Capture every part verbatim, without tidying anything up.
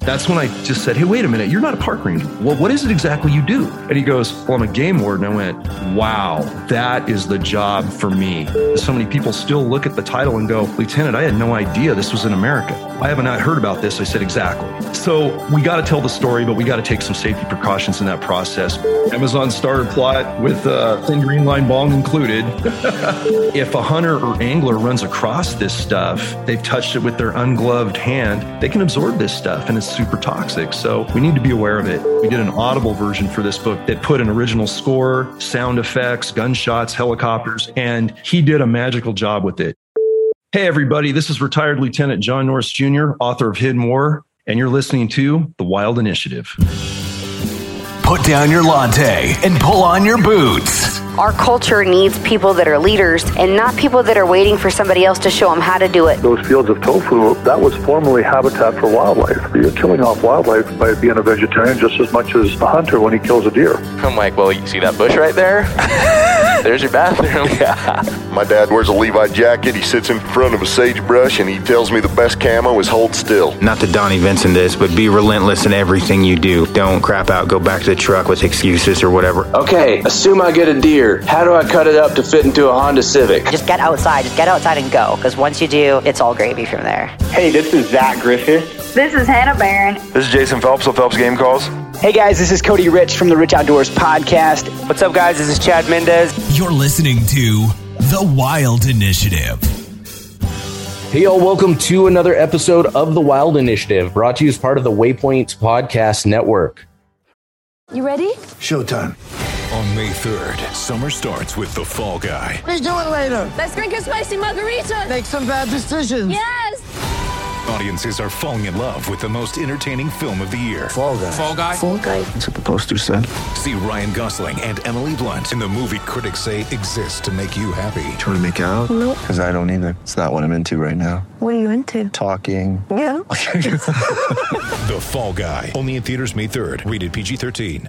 That's when I just said, hey, wait a minute, you're not a park ranger. Well, what is it exactly you do? And he goes, well, I'm a game warden. I went, wow, that is the job for me. So many people still look at the title and go, Lieutenant, I had no idea this was in America. I have not heard about this. I said, exactly. So we got to tell the story, but we got to take some safety precautions in that process. Amazon starter plot with uh, thin green line bong included. If a hunter or angler runs across this stuff, they've touched it with their ungloved hand, they can absorb this stuff and it's super toxic. So we need to be aware of it. We did an Audible version for this book that put an original score, sound effects, gunshots, helicopters, and he did a magical job with it. Hey, everybody, this is retired Lieutenant John Norris Junior, author of Hidden War, and you're listening to The Wild Initiative. Put down your latte and pull on your boots. Our culture needs people that are leaders and not people that are waiting for somebody else to show them how to do it. Those fields of tofu, that was formerly habitat for wildlife. You're killing off wildlife by being a vegetarian just as much as a hunter when he kills a deer. I'm like, well, you see that bush right there? There's your bathroom. Yeah. My dad wears a Levi jacket. He sits in front of a sagebrush and he tells me the best camo is hold still. Not that Donnie Vincent this, but be relentless in everything you do. Don't crap out, go back to the truck with excuses or whatever. Okay, assume I get a deer. How do I cut it up to fit into a Honda Civic? Just get outside. Just get outside and go. Because once you do, it's all gravy from there. Hey, this is Zach Griffith. This is Hannah Barron. This is Jason Phelps of Phelps Game Calls. Hey guys, this is Cody Rich from the Rich Outdoors Podcast. What's up guys, this is Chad Mendez. You're listening to The Wild Initiative. Hey y'all, welcome to another episode of The Wild Initiative, brought to you as part of the Waypoint Podcast Network. You ready? Showtime. On May third, summer starts with The Fall Guy. Let's do it later. Let's drink a spicy margarita. Make some bad decisions. Yes. Audiences are falling in love with the most entertaining film of the year. Fall Guy. Fall Guy. Fall Guy. That's what the poster said. See Ryan Gosling and Emily Blunt in the movie critics say exists to make you happy. Trying to make it out? Nope. Because I don't either. It's not what I'm into right now. What are you into? Talking. Yeah. The Fall Guy. Only in theaters May third. Rated P G thirteen.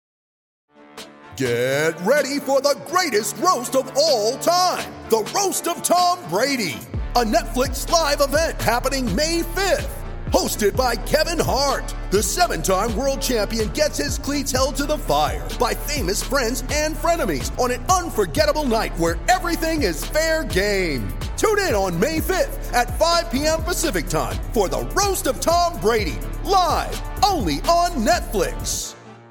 Get ready for the greatest roast of all time. The Roast of Tom Brady. A Netflix live event happening May fifth. Hosted by Kevin Hart. The seven-time world champion gets his cleats held to the fire by famous friends and frenemies on an unforgettable night where everything is fair game. Tune in on May fifth at five p.m. Pacific time for the Roast of Tom Brady. Live only on Netflix.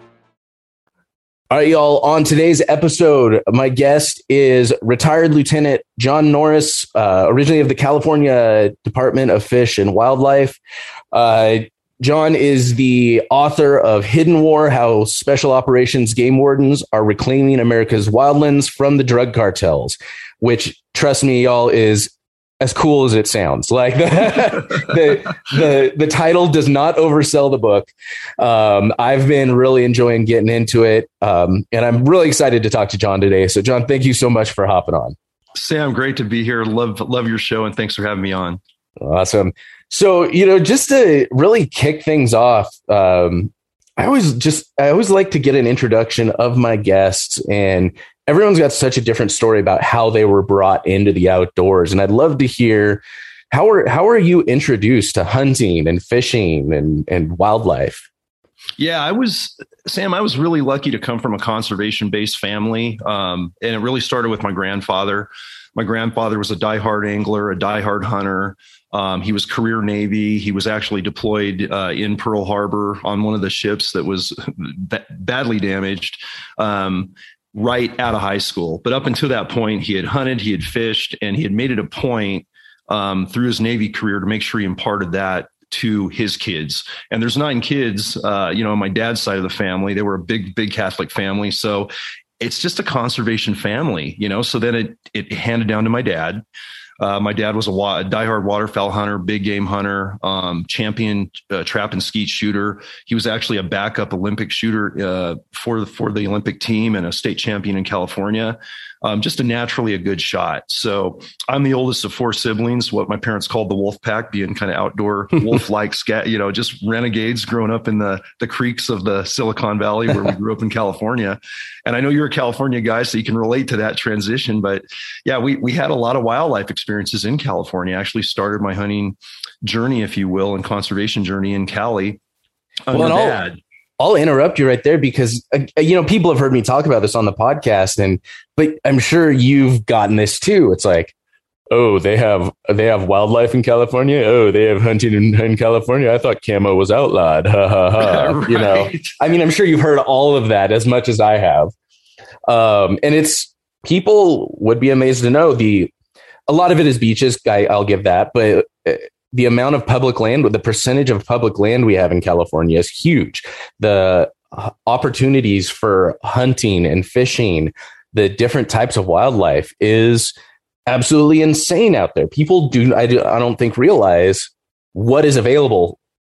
All right, y'all. On today's episode, my guest is retired Lieutenant John Norris, uh, originally of the California Department of Fish and Wildlife. Uh, John is the author of Hidden War, How Special Operations Game Wardens Are Reclaiming America's Wildlands from the Drug Cartels, which, trust me, y'all, is as cool as it sounds. Like the, the, the, the title does not oversell the book. Um, I've been really enjoying getting into it. Um, and I'm really excited to talk to John today. So John, thank you so much for hopping on. Sam, great to be here. Love, love your show. And thanks for having me on. Awesome. So, you know, just to really kick things off, um, I always just, I always like to get an introduction of my guests, and everyone's got such a different story about how they were brought into the outdoors. And I'd love to hear, how are, how are you introduced to hunting and fishing and, and wildlife? Yeah, I was, Sam, I was really lucky to come from a conservation-based family. Um, and it really started with my grandfather. My grandfather was a diehard angler, a diehard hunter. Um, he was career Navy. He was actually deployed uh, in Pearl Harbor on one of the ships that was b- badly damaged um, right out of high school. But up until that point, he had hunted, he had fished, and he had made it a point um, through his Navy career to make sure he imparted that to his kids. And there's nine kids, uh, you know, on my dad's side of the family. They were a big, big Catholic family. So it's just a conservation family, you know. So then it it handed down to my dad. Uh, my dad was a, wa- a diehard waterfowl hunter, big game hunter, um, champion uh, trap and skeet shooter. He was actually a backup Olympic shooter uh, for, for the Olympic team and a state champion in California. Um, just a naturally a good shot. So I'm the oldest of four siblings, what my parents called the wolf pack, being kind of outdoor wolf-like, scat, you know, just renegades growing up in the, the creeks of the Silicon Valley where we grew up in California. And I know you're a California guy, so you can relate to that transition. But yeah, we, we had a lot of wildlife experiences in California. I actually started my hunting journey, if you will, and conservation journey in Cali. Well, I'll, I'll interrupt you right there because, uh, you know, people have heard me talk about this on the podcast, and but I'm sure you've gotten this too. It's like, oh, they have they have wildlife in California. Oh, they have hunting in, in California. I thought camo was outlawed. Ha ha ha. Right. You know, I mean, I'm sure you've heard all of that as much as I have. Um, and it's people would be amazed to know the a lot of it is beaches. I, I'll give that, but the amount of public land, the percentage of public land we have in California is huge. The opportunities for hunting and fishing, the different types of wildlife is absolutely insane out there. People do I, do, I don't think realize what is available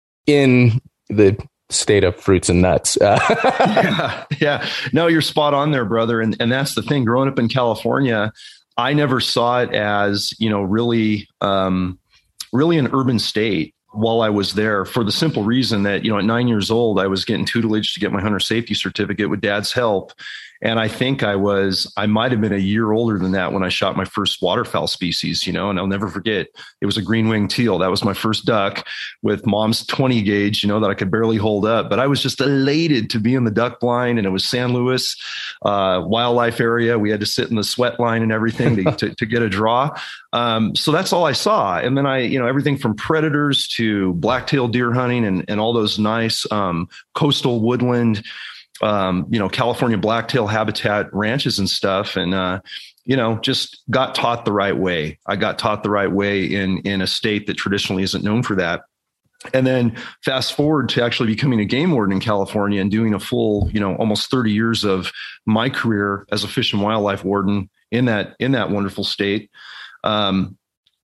in the state of fruits and nuts. yeah, yeah. No, you're spot on there, brother. And and that's the thing. Growing up in California, I never saw it as, you know, really, um, really an urban state while I was there, for the simple reason that, you know, at nine years old, I was getting tutelage to get my hunter safety certificate with dad's help. And I think I was, I might have been a year older than that when I shot my first waterfowl species, you know, and I'll never forget, it was a green-winged teal. That was my first duck with mom's twenty gauge, you know, that I could barely hold up, but I was just elated to be in the duck blind. And it was San Luis uh, wildlife area. We had to sit in the sweat line and everything to, to, to get a draw. Um, so that's all I saw. And then I, you know, everything from predators to black-tailed deer hunting and, and all those nice um, coastal woodland, um, you know, California blacktail habitat ranches and stuff. And, uh, you know, just got taught the right way. I got taught the right way in, in a state that traditionally isn't known for that. And then fast forward to actually becoming a game warden in California and doing a full, you know, almost thirty years of my career as a fish and wildlife warden in that, in that wonderful state. Um,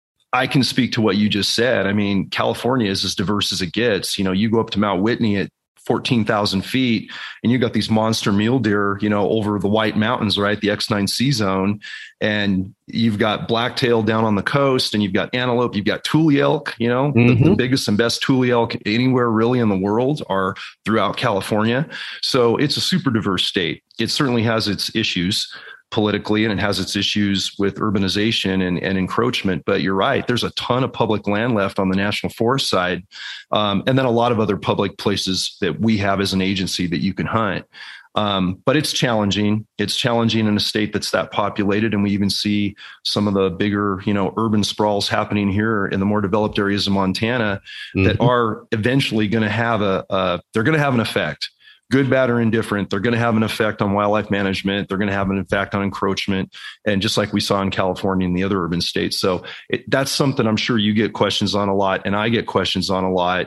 I can speak to what you just said. I mean, California is as diverse as it gets. You know, you go up to Mount Whitney at fourteen thousand feet and you got these monster mule deer, you know, over the White Mountains, right? The X nine C zone. And you've got blacktail down on the coast and you've got antelope, you've got tule elk, you know, mm-hmm. the, the biggest and best tule elk anywhere really in the world are throughout California. So it's a super diverse state. It certainly has its issues politically, and it has its issues with urbanization and, and encroachment. But you're right, there's a ton of public land left on the national forest side. Um, and then a lot of other public places that we have as an agency that you can hunt. Um, but it's challenging. It's challenging in a state that's that populated. And we even see some of the bigger, you know, urban sprawls happening here in the more developed areas of Montana mm-hmm. that are eventually going to have a, uh, they're going to have an effect. Good, bad, or indifferent, they're going to have an effect on wildlife management. They're going to have an effect on encroachment. And just like we saw in California and the other urban states. So it, that's something I'm sure you get questions on a lot. And I get questions on a lot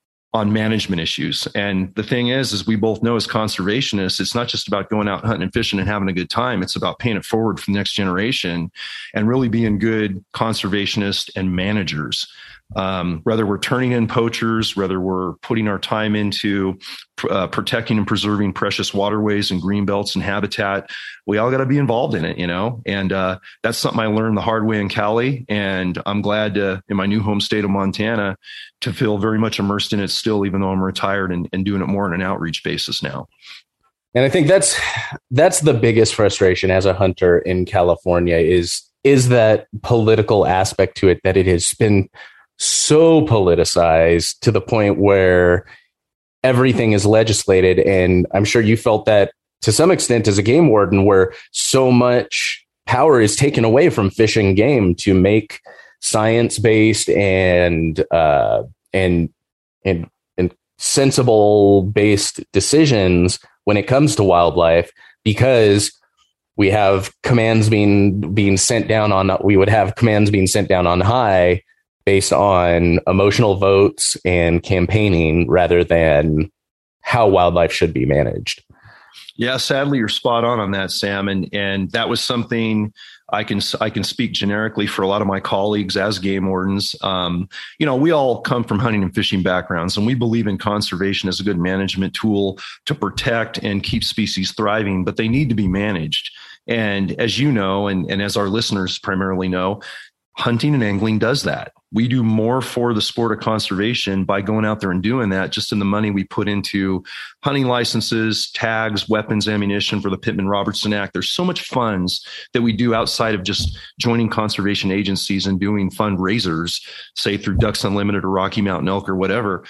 on management issues. And the thing is, is we both know as conservationists, it's not just about going out hunting and fishing and having a good time. It's about paying it forward for the next generation and really being good conservationists and managers. Um, whether we're turning in poachers, whether we're putting our time into uh, protecting and preserving precious waterways and green belts and habitat, we all got to be involved in it, you know, and uh, that's something I learned the hard way in Cali. And I'm glad to, in my new home state of Montana, to feel very much immersed in it still, even though I'm retired and, and doing it more on an outreach basis now. And I think that's that's the biggest frustration as a hunter in California is is that political aspect to it, that it has been so politicized to the point where everything is legislated. And I'm sure you felt that to some extent as a game warden, where so much power is taken away from fish and game to make science-based and uh, and and and sensible-based decisions when it comes to wildlife, because we have commands being being sent down on we would have commands being sent down on high based on emotional votes and campaigning rather than how wildlife should be managed. Yeah, sadly, you're spot on on that, Sam. And and that was something I can I can speak generically for a lot of my colleagues as game wardens. Um, you know, we all come from hunting and fishing backgrounds, and we believe in conservation as a good management tool to protect and keep species thriving, but they need to be managed. And as you know, and, and as our listeners primarily know, hunting and angling does that. We do more for the sport of conservation by going out there and doing that, just in the money we put into hunting licenses, tags, weapons, ammunition for the Pittman-Robertson Act. There's so much funds that we do outside of just joining conservation agencies and doing fundraisers, say through Ducks Unlimited or Rocky Mountain Elk or whatever.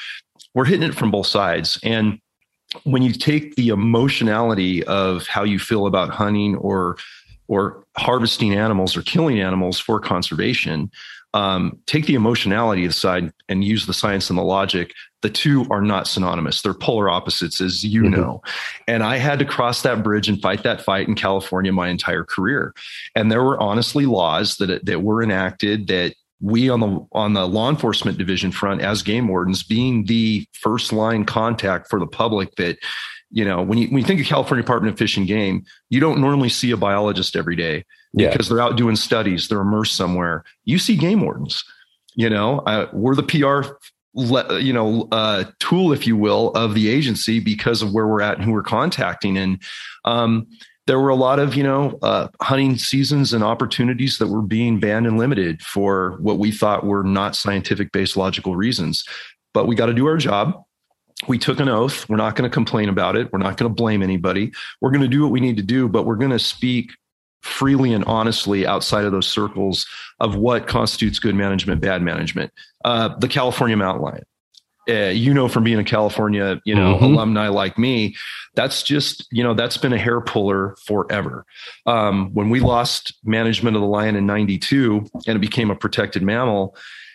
we're hitting it from both sides. And when you take the emotionality of how you feel about hunting or or harvesting animals or killing animals for conservation, um, take the emotionality aside and use the science and the logic. The two are not synonymous. They're polar opposites, as you mm-hmm. know. And I had to cross that bridge and fight that fight in California my entire career. And there were honestly laws that that were enacted that we on the on the law enforcement division front, as game wardens, being the first line contact for the public, that, you know, when you when you think of California Department of Fish and Game, you don't normally see a biologist every day yeah. because they're out doing studies, they're immersed somewhere. You see game wardens. You know, uh, we're the P R, le- you know, uh, tool, if you will, of the agency because of where we're at and who we're contacting. And um, there were a lot of, you know, uh, hunting seasons and opportunities that were being banned and limited for what we thought were not scientific based logical reasons. But we got to do our job. We took an oath. We're not going to complain about it. We're not going to blame anybody. We're going to do what we need to do, but we're going to speak freely and honestly outside of those circles of what constitutes good management, bad management. Uh, the California mountain lion. Uh, you know, from being a California, you know, mm-hmm. alumni like me, that's just, you know, that's been a hair puller forever. Um, when we lost management of the lion in ninety-two and it became a protected mammal,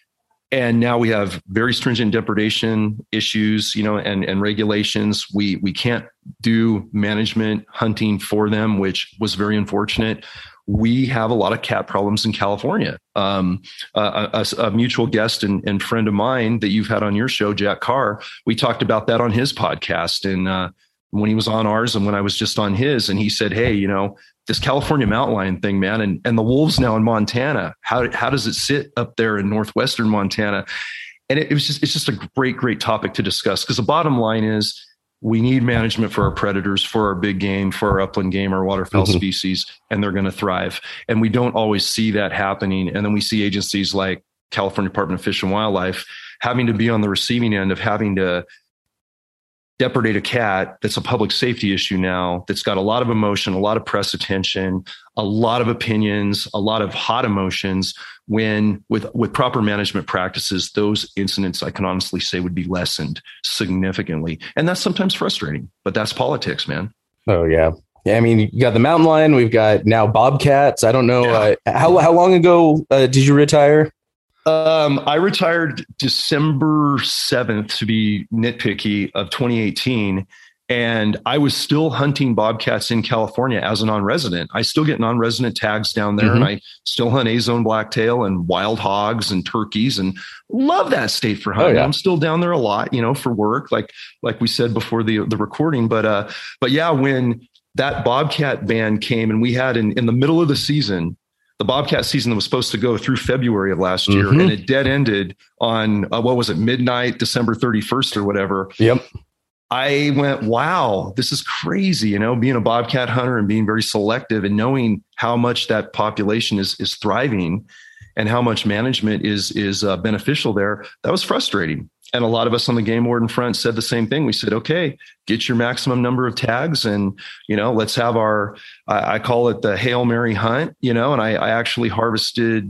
and now we have very stringent depredation issues, you know, and, and regulations. We we can't do management hunting for them, which was very unfortunate. We have a lot of cat problems in California. Um, a, a, a mutual guest and, and friend of mine that you've had on your show, Jack Carr, we talked about that on his podcast. And uh, when he was on ours and when I was just on his, and he said, hey, you know, this California mountain lion thing, man, and, and the wolves now in Montana, how, how does it sit up there in northwestern Montana? And it, it was just, it's just a great, great topic to discuss, because the bottom line is we need management for our predators, for our big game, for our upland game, our waterfowl mm-hmm. species, and they're going to thrive. And we don't always see that happening. And then we see agencies like California Department of Fish and Wildlife having to be on the receiving end of having to depredate a cat that's a public safety issue now, that's got a lot of emotion, a lot of press attention, a lot of opinions, a lot of hot emotions, when with, with proper management practices, those incidents, I can honestly say, would be lessened significantly. And that's sometimes frustrating, but that's politics, man. Oh, yeah. Yeah, I mean, you got the mountain lion, we've got now bobcats. I don't know. Yeah. Uh, how, how long ago uh, did you retire? Um, I retired December seventh, to be nitpicky, of twenty eighteen. And I was still hunting bobcats in California as a non-resident. I still get non-resident tags down there, mm-hmm. and I still hunt A-zone blacktail and wild hogs and turkeys, and love that state for hunting. Oh, yeah. I'm still down there a lot, you know, for work, like like we said before the the recording. But uh, but yeah, when that bobcat ban came, and we had in, in the middle of the season, the bobcat season that was supposed to go through February of last year, mm-hmm. and it dead ended on uh, what was it, midnight, December thirty-first or whatever. Yep. I went, wow, this is crazy, you know, being a bobcat hunter and being very selective and knowing how much that population is is thriving and how much management is is uh, beneficial there. That was frustrating. And a lot of us on the game warden front said the same thing. We said, okay, get your maximum number of tags, and, you know, let's have our, I, I call it the Hail Mary hunt, you know, and I, I actually harvested,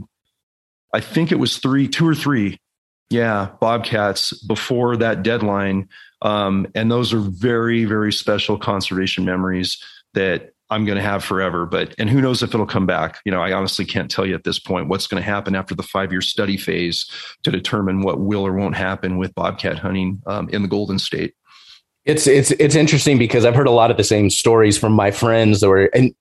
I think it was three, two or three. Yeah. Bobcats before that deadline. Um, and those are very, very special conservation memories that I'm going to have forever. But, and who knows if it'll come back. You know, I honestly can't tell you at this point what's going to happen after the five-year study phase to determine what will or won't happen with bobcat hunting um, in the Golden State. It's, it's, it's interesting because I've heard a lot of the same stories from my friends that were, and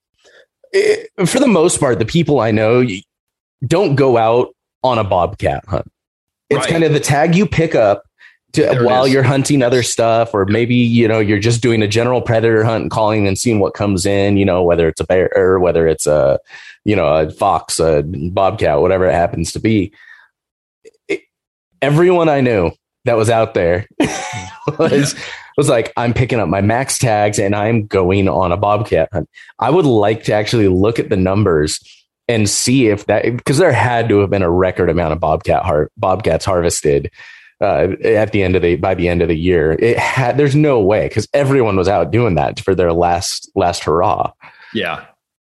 it, for the most part, the people I know don't go out on a bobcat hunt. It's right. kind of the tag you pick up to, while you're hunting other stuff, or maybe, you know, you're just doing a general predator hunt and calling and seeing what comes in, you know, whether it's a bear or whether it's a, you know, a fox, a bobcat, whatever it happens to be. It, everyone I knew that was out there was, yeah. was like, I'm picking up my max tags and I'm going on a bobcat hunt. I would like to actually look at the numbers and see if that, because there had to have been a record amount of bobcat har- bobcats harvested uh, at the end of the, by the end of the year. It had, there's no way, because everyone was out doing that for their last, last hurrah. Yeah.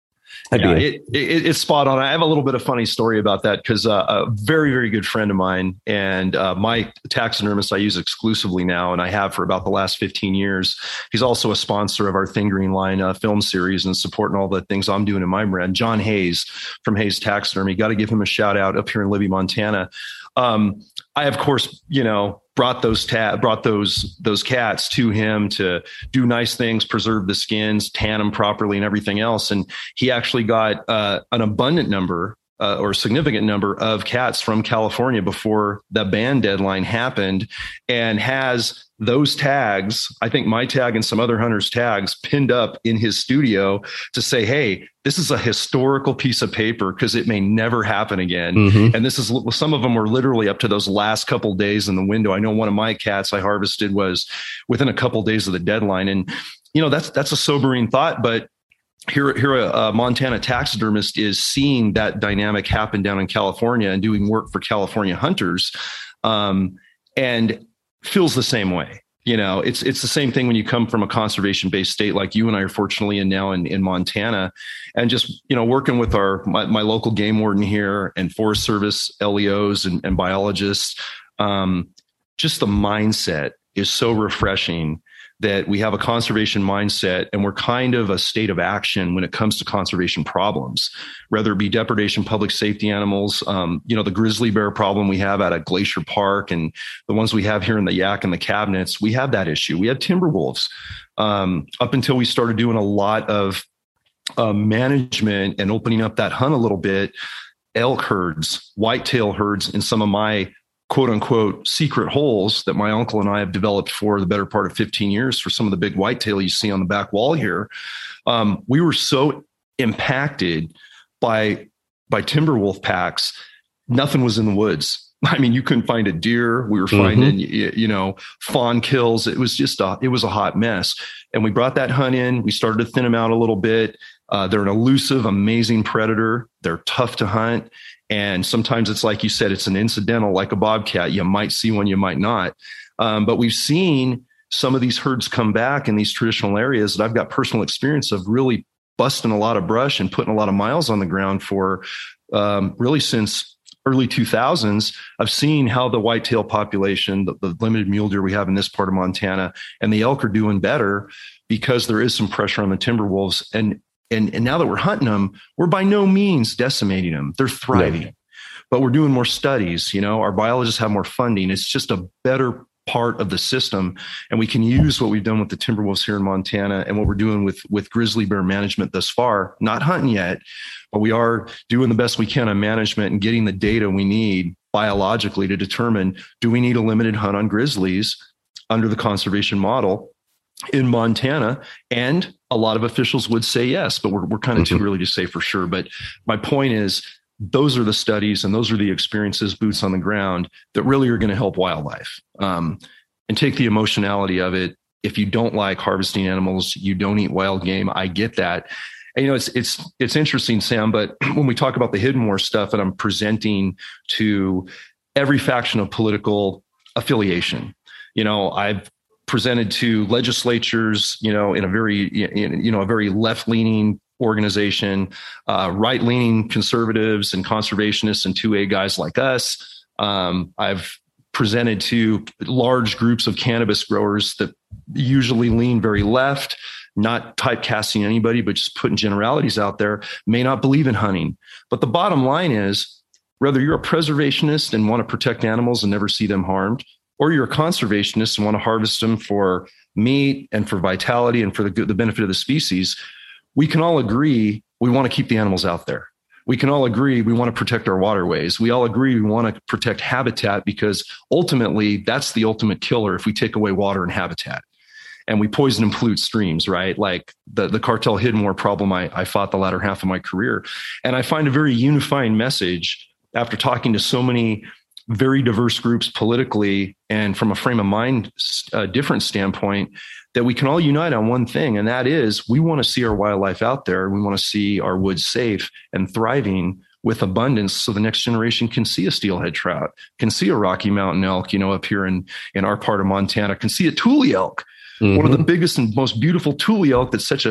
Yeah, it, it, it's spot on. I have a little bit of funny story about that because uh, a very, very good friend of mine and uh, my taxidermist I use exclusively now, and I have for about the last fifteen years. He's also a sponsor of our Thin Green Line uh, film series and supporting all the things I'm doing in my brand. John Hayes from Hayes Taxidermy. Got to give him a shout out up here in Libby, Montana. Um, I, of course, you know, brought those ta- brought those those cats to him to do nice things, preserve the skins, tan them properly, and everything else. And he actually got uh, an abundant number uh, or a significant number of cats from California before the ban deadline happened, and has those tags, I think my tag and some other hunters' tags, pinned up in his studio to say, hey, this is a historical piece of paper because it may never happen again. Mm-hmm. And this is, some of them were literally up to those last couple days in the window. I know one of my cats I harvested was within a couple days of the deadline. And, you know, that's, that's a sobering thought, but here, here a, a Montana taxidermist is seeing that dynamic happen down in California and doing work for California hunters. Um, and feels the same way. You know, it's it's the same thing when you come from a conservation-based state like you and I are fortunately in now in, in Montana, and just, you know, working with our my, my local game warden here and Forest Service L E Os and, and biologists. Um, just the mindset is so refreshing that we have a conservation mindset and we're kind of a state of action when it comes to conservation problems, whether it be depredation, public safety animals, um, you know, the grizzly bear problem we have out at Glacier Park and the ones we have here in the Yak and the Cabinets, we have that issue. We have timber wolves. Um, up until we started doing a lot of uh, management and opening up that hunt a little bit, elk herds, whitetail herds in some of my quote unquote secret holes that my uncle and I have developed for the better part of fifteen years for some of the big whitetail you see on the back wall here. Um, we were so impacted by, by timber wolf packs. Nothing was in the woods. I mean, you couldn't find a deer. We were finding, mm-hmm. you, you know, fawn kills. It was just a, it was a hot mess. And we brought that hunt in. We started to thin them out a little bit. Uh, they're an elusive, amazing predator. They're tough to hunt. And sometimes it's like you said, it's an incidental, like a bobcat. You might see one, you might not. Um, but we've seen some of these herds come back in these traditional areas that I've got personal experience of really busting a lot of brush and putting a lot of miles on the ground for um, really since early two thousands. I've seen how the whitetail population, the, the limited mule deer we have in this part of Montana, and the elk are doing better because there is some pressure on the timber wolves. And And, and now that we're hunting them, we're by no means decimating them. They're thriving, yeah. But we're doing more studies. You know, our biologists have more funding. It's just a better part of the system. And we can use what we've done with the timber wolves here in Montana and what we're doing with, with grizzly bear management thus far, not hunting yet, but we are doing the best we can on management and getting the data we need biologically to determine, do we need a limited hunt on grizzlies under the conservation model in Montana? And a lot of officials would say yes, but we're, we're kind of mm-hmm. too early to say for sure. But my point is, those are the studies and those are the experiences, boots on the ground, that really are going to help wildlife. Um, and take the emotionality of it. If you don't like harvesting animals, you don't eat wild game. I get that. And, you know, it's, it's, it's interesting, Sam, but when we talk about the hidden war stuff and I'm presenting to every faction of political affiliation, you know, I've presented to legislatures, you know, in a very, you know, a very left-leaning organization, uh, right-leaning conservatives and conservationists and two A guys like us. Um, I've presented to large groups of cannabis growers that usually lean very left, not typecasting anybody, but just putting generalities out there, may not believe in hunting. But the bottom line is, whether you're a preservationist and want to protect animals and never see them harmed, or you're a conservationist and want to harvest them for meat and for vitality and for the good, the benefit of the species, we can all agree we want to keep the animals out there. We can all agree we want to protect our waterways. We all agree we want to protect habitat because ultimately that's the ultimate killer if we take away water and habitat. And we poison and pollute streams, right? Like the, the cartel hidden war problem I, I fought the latter half of my career. And I find a very unifying message after talking to so many very diverse groups politically and from a frame of mind uh, different standpoint, that we can all unite on one thing. And that is, we want to see our wildlife out there. We want to see our woods safe and thriving with abundance so the next generation can see a steelhead trout, can see a Rocky Mountain elk, you know, up here in, in our part of Montana, can see a Tule elk, mm-hmm. one of the biggest and most beautiful Tule elk that's such a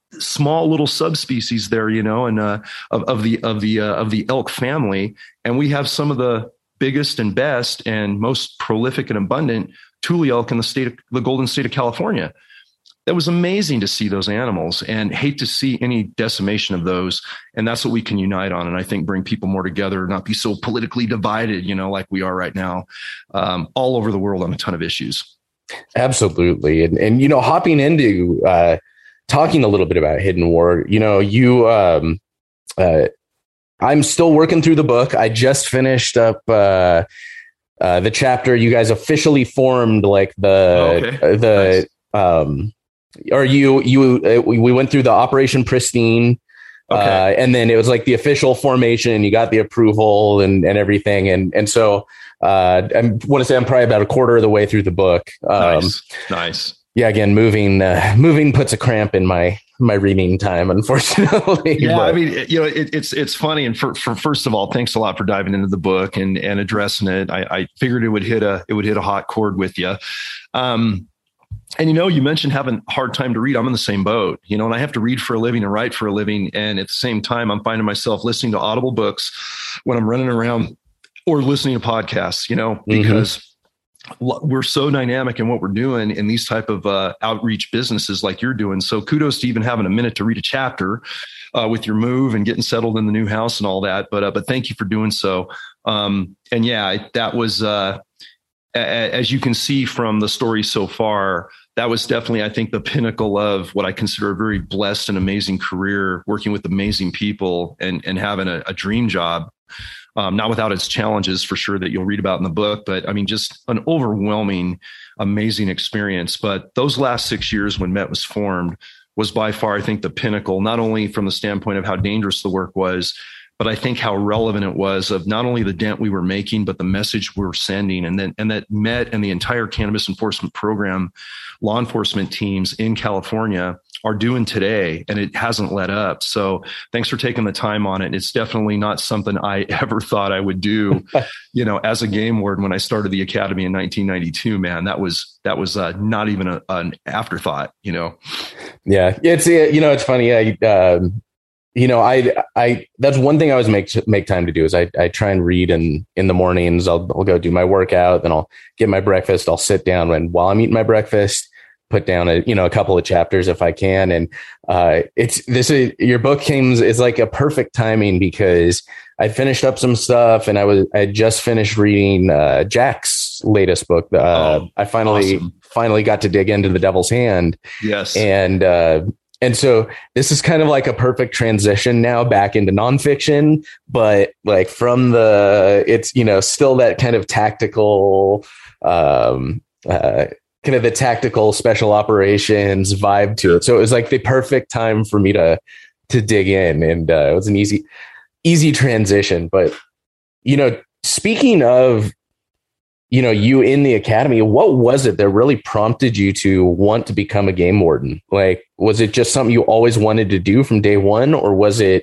small little subspecies there, you know, and uh, of, of the of the uh, of the elk family, and we have some of the biggest and best and most prolific and abundant tule elk in the state of the Golden State of California. That was amazing to see those animals, and hate to see any decimation of those. And that's what we can unite on. And I think bring people more together, not be so politically divided, you know, like we are right now, um, all over the world on a ton of issues. Absolutely. And, and, you know, hopping into uh, talking a little bit about Hidden War, you know, you, um, uh, I'm still working through the book. I just finished up uh, uh, the chapter. You guys officially formed like the, okay. the, nice. um, Or you, you, uh, we, we went through the Operation Pristine, okay. uh, and then it was like the official formation. You got the approval and, and everything, and and so uh, I want to say I'm probably about a quarter of the way through the book. Um, nice, nice. Yeah, again, moving, uh, moving puts a cramp in my my reading time, unfortunately. Yeah, but. I mean, you know, it, it's it's funny, and for, for first of all, thanks a lot for diving into the book and and addressing it. I, I figured it would hit a it would hit a hot chord with you. Um, And, you know, you mentioned having a hard time to read. I'm in the same boat, you know, and I have to read for a living and write for a living. And at the same time, I'm finding myself listening to Audible books when I'm running around or listening to podcasts, you know, because mm-hmm. we're so dynamic in what we're doing in these type of uh, outreach businesses like you're doing. So kudos to even having a minute to read a chapter uh, with your move and getting settled in the new house and all that. But uh, but thank you for doing so. Um, and yeah, that was uh as you can see from the story so far, that was definitely, I think, the pinnacle of what I consider a very blessed and amazing career, working with amazing people and, and having a, a dream job, um, not without its challenges for sure that you'll read about in the book. But I mean, just an overwhelming, amazing experience. But those last six years when Met was formed was by far, I think, the pinnacle, not only from the standpoint of how dangerous the work was, but I think how relevant it was of not only the dent we were making, but the message we were sending. And then, and that Met and the entire cannabis enforcement program, law enforcement teams in California are doing today, and it hasn't let up. So thanks for taking the time on it. It's definitely not something I ever thought I would do, you know, as a game warden when I started the academy in nineteen ninety-two, man, that was, that was uh, not even a, an afterthought, you know? Yeah. It's, you know, it's funny. I, um, You know, I, I, that's one thing I always make, make time to do is I, I try and read in, in the mornings. I'll, I'll go do my workout, then I'll get my breakfast. I'll sit down and while I'm eating my breakfast, put down a, you know, a couple of chapters if I can. And, uh, it's this is your book came is like a perfect timing because I finished up some stuff and I was, I just finished reading, uh, Jack's latest book. Uh, oh, I finally, awesome. finally got to dig into The Devil's Hand. Yes. And, uh, And so this is kind of like a perfect transition now back into nonfiction, but like from the, it's, you know, still that kind of tactical, um, uh, kind of the tactical special operations vibe to it. So it was like the perfect time for me to, to dig in, and uh, it was an easy, easy transition. But, you know, speaking of, you know, you in the academy, what was it that really prompted you to want to become a game warden? Like, was it just something you always wanted to do from day one, or was it,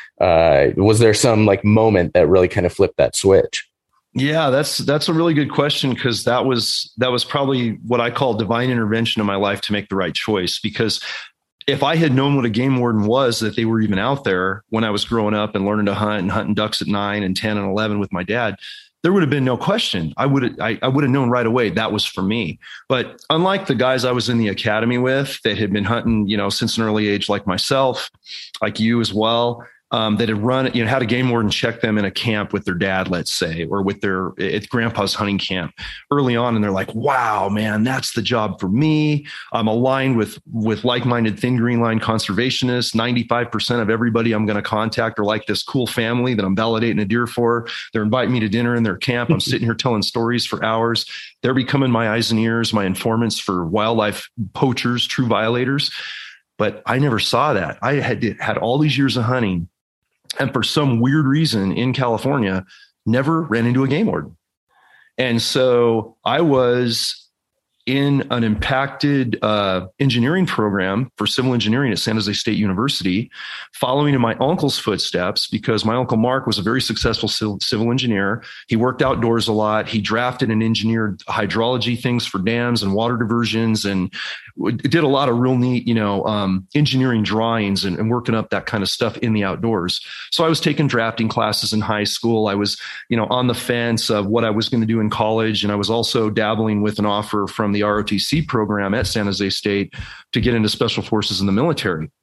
uh, was there some like moment that really kind of flipped that switch? Yeah, that's, that's a really good question. Cause that was, that was probably what I call divine intervention in my life to make the right choice. Because if I had known what a game warden was, that they were even out there when I was growing up and learning to hunt and hunting ducks at nine and ten and eleven with my dad, there would have been no question. I would have, I, I would have known right away that was for me. But unlike the guys I was in the academy with that had been hunting, you know, since an early age, like myself, like you as well, um, that had run, you know, had a game warden check them in a camp with their dad, let's say, or with their, at grandpa's hunting camp early on. And they're like, wow, man, that's the job for me. I'm aligned with, with like-minded thin green line conservationists. ninety-five percent of everybody I'm going to contact are like this cool family that I'm validating a deer for. They're inviting me to dinner in their camp. I'm sitting here telling stories for hours. They're becoming my eyes and ears, my informants for wildlife poachers, true violators. But I never saw that. I had had all these years of hunting, and for some weird reason in California, never ran into a game warden. And so I was in an impacted uh, engineering program for civil engineering at San Jose State University, following in my uncle's footsteps, because my uncle Mark was a very successful civil engineer. He worked outdoors a lot. He drafted and engineered hydrology things for dams and water diversions, and did a lot of real neat, you know, um, engineering drawings and, and working up that kind of stuff in the outdoors. So I was taking drafting classes in high school. I was, you know, on the fence of what I was going to do in college. And I was also dabbling with an offer from the R O T C program at San Jose State to get into special forces in the military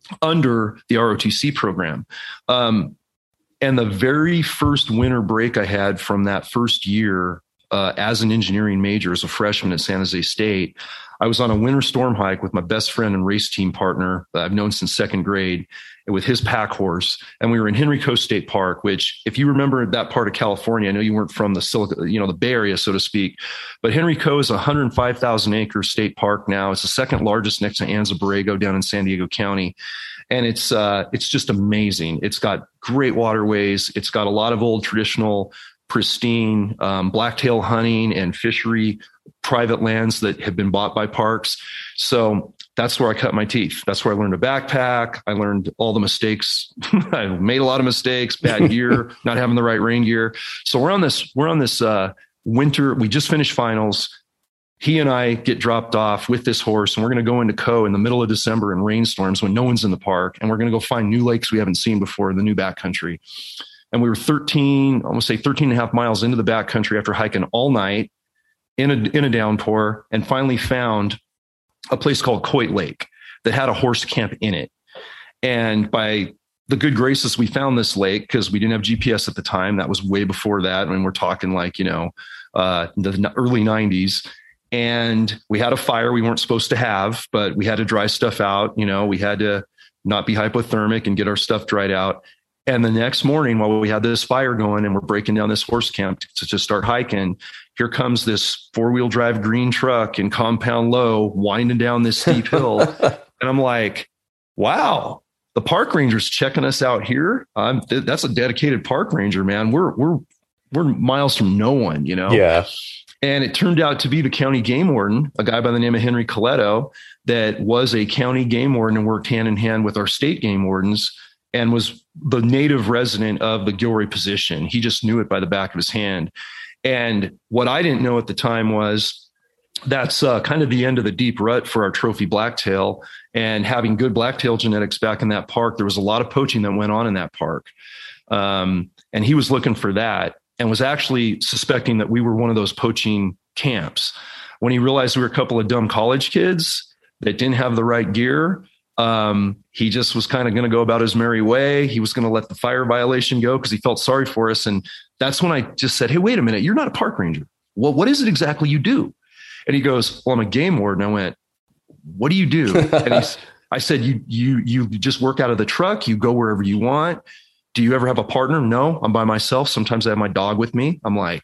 under the R O T C program. Um, and the very first winter break I had from that first year uh, as an engineering major, as a freshman at San Jose State, I was on a winter storm hike with my best friend and race team partner that I've known since second grade, with his pack horse. And we were in Henrico State Park, which, if you remember that part of California, I know you weren't from the Silicon, you know, the Bay Area, so to speak, but Henrico is a one hundred five thousand acre state park now. It's the second largest next to Anza Borrego down in San Diego County. And it's, uh, it's just amazing. It's got great waterways. It's got a lot of old traditional, pristine, um, blacktail hunting and fishery private lands that have been bought by parks. So that's where I cut my teeth. That's where I learned to backpack. I learned all the mistakes. I made a lot of mistakes, bad gear, not having the right rain gear. So we're on this, we're on this, uh, winter. We just finished finals. He and I get dropped off with this horse, and we're going to go into Co in the middle of December in rainstorms when no one's in the park. And we're going to go find new lakes we haven't seen before in the new backcountry. And we were thirteen, almost say thirteen and a half miles into the backcountry after hiking all night in a, in a downpour, and finally found a place called Coit Lake that had a horse camp in it. And by the good graces, we found this lake because we didn't have G P S at the time. That was way before that. I mean, we're talking like, you know, uh, the early nineties. And we had a fire we weren't supposed to have, but we had to dry stuff out. You know, we had to not be hypothermic and get our stuff dried out. And the next morning, while we had this fire going and we're breaking down this horse camp to, to start hiking, here comes this four-wheel drive green truck in compound low, winding down this steep hill. And I'm like, wow, the park ranger's checking us out here. Um, th- that's a dedicated park ranger, man. We're, we're, we're miles from no one, you know? Yeah. And it turned out to be the county game warden, a guy by the name of Henry Coletto, that was a county game warden and worked hand in hand with our state game wardens, and was the native resident of the Gilroy position. He just knew it by the back of his hand. And what I didn't know at the time was that's uh, kind of the end of the deep rut for our trophy blacktail. And having good blacktail genetics back in that park, there was a lot of poaching that went on in that park. Um, and he was looking for that, and was actually suspecting that we were one of those poaching camps. When he realized we were a couple of dumb college kids that didn't have the right gear, um, he just was kind of going to go about his merry way. He was going to let the fire violation go because he felt sorry for us. And that's when I just said, hey, wait a minute, you're not a park ranger. Well, what is it exactly you do? And he goes, well, I'm a game warden. I went, what do you do? And he's, I said, you, you, you just work out of the truck. You go wherever you want. Do you ever have a partner? No, I'm by myself. Sometimes I have my dog with me. I'm like,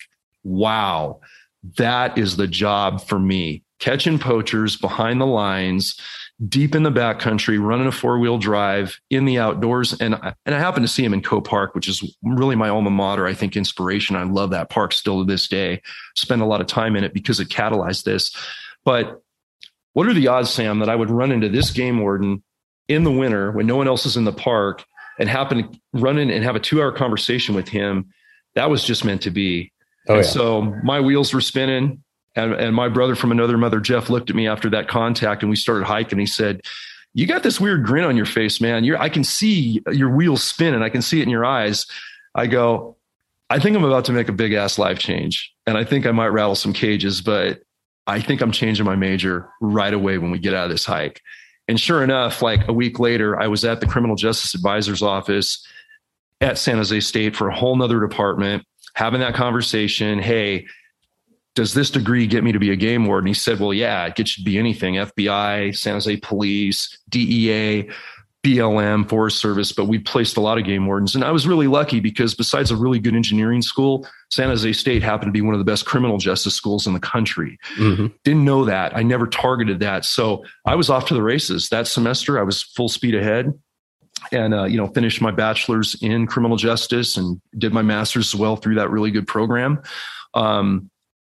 wow, that is the job for me. Catching poachers behind the lines, deep in the backcountry, running a four-wheel drive in the outdoors. And I, and I happen to see him in Co Park, which is really my alma mater, I think, inspiration. I love that park still to this day. Spend a lot of time in it because it catalyzed this. But what are the odds, Sam, that I would run into this game warden in the winter when no one else is in the park and happen to run in and have a two-hour conversation with him? That was just meant to be. Oh, and yeah. So my wheels were spinning. And, and my brother from another mother, Jeff, looked at me after that contact, and we started hiking. He said, you got this weird grin on your face, man. You're, I can see your wheels spin, and I can see it in your eyes. I go, I think I'm about to make a big ass life change. And I think I might rattle some cages, but I think I'm changing my major right away when we get out of this hike. And sure enough, like a week later, I was at the criminal justice advisor's office at San Jose State for a whole nother department, having that conversation. Hey, does this degree get me to be a game warden? He said, well, yeah, it gets you to be anything. F B I, San Jose Police, D E A, B L M, Forest Service, but we placed a lot of game wardens. And I was really lucky because besides a really good engineering school, San Jose State happened to be one of the best criminal justice schools in the country. Mm-hmm. Didn't know that. I never targeted that. So I was off to the races. That semester, I was full speed ahead. And, uh, you know, finished my bachelor's in criminal justice and did my master's as well through that really good program. Um,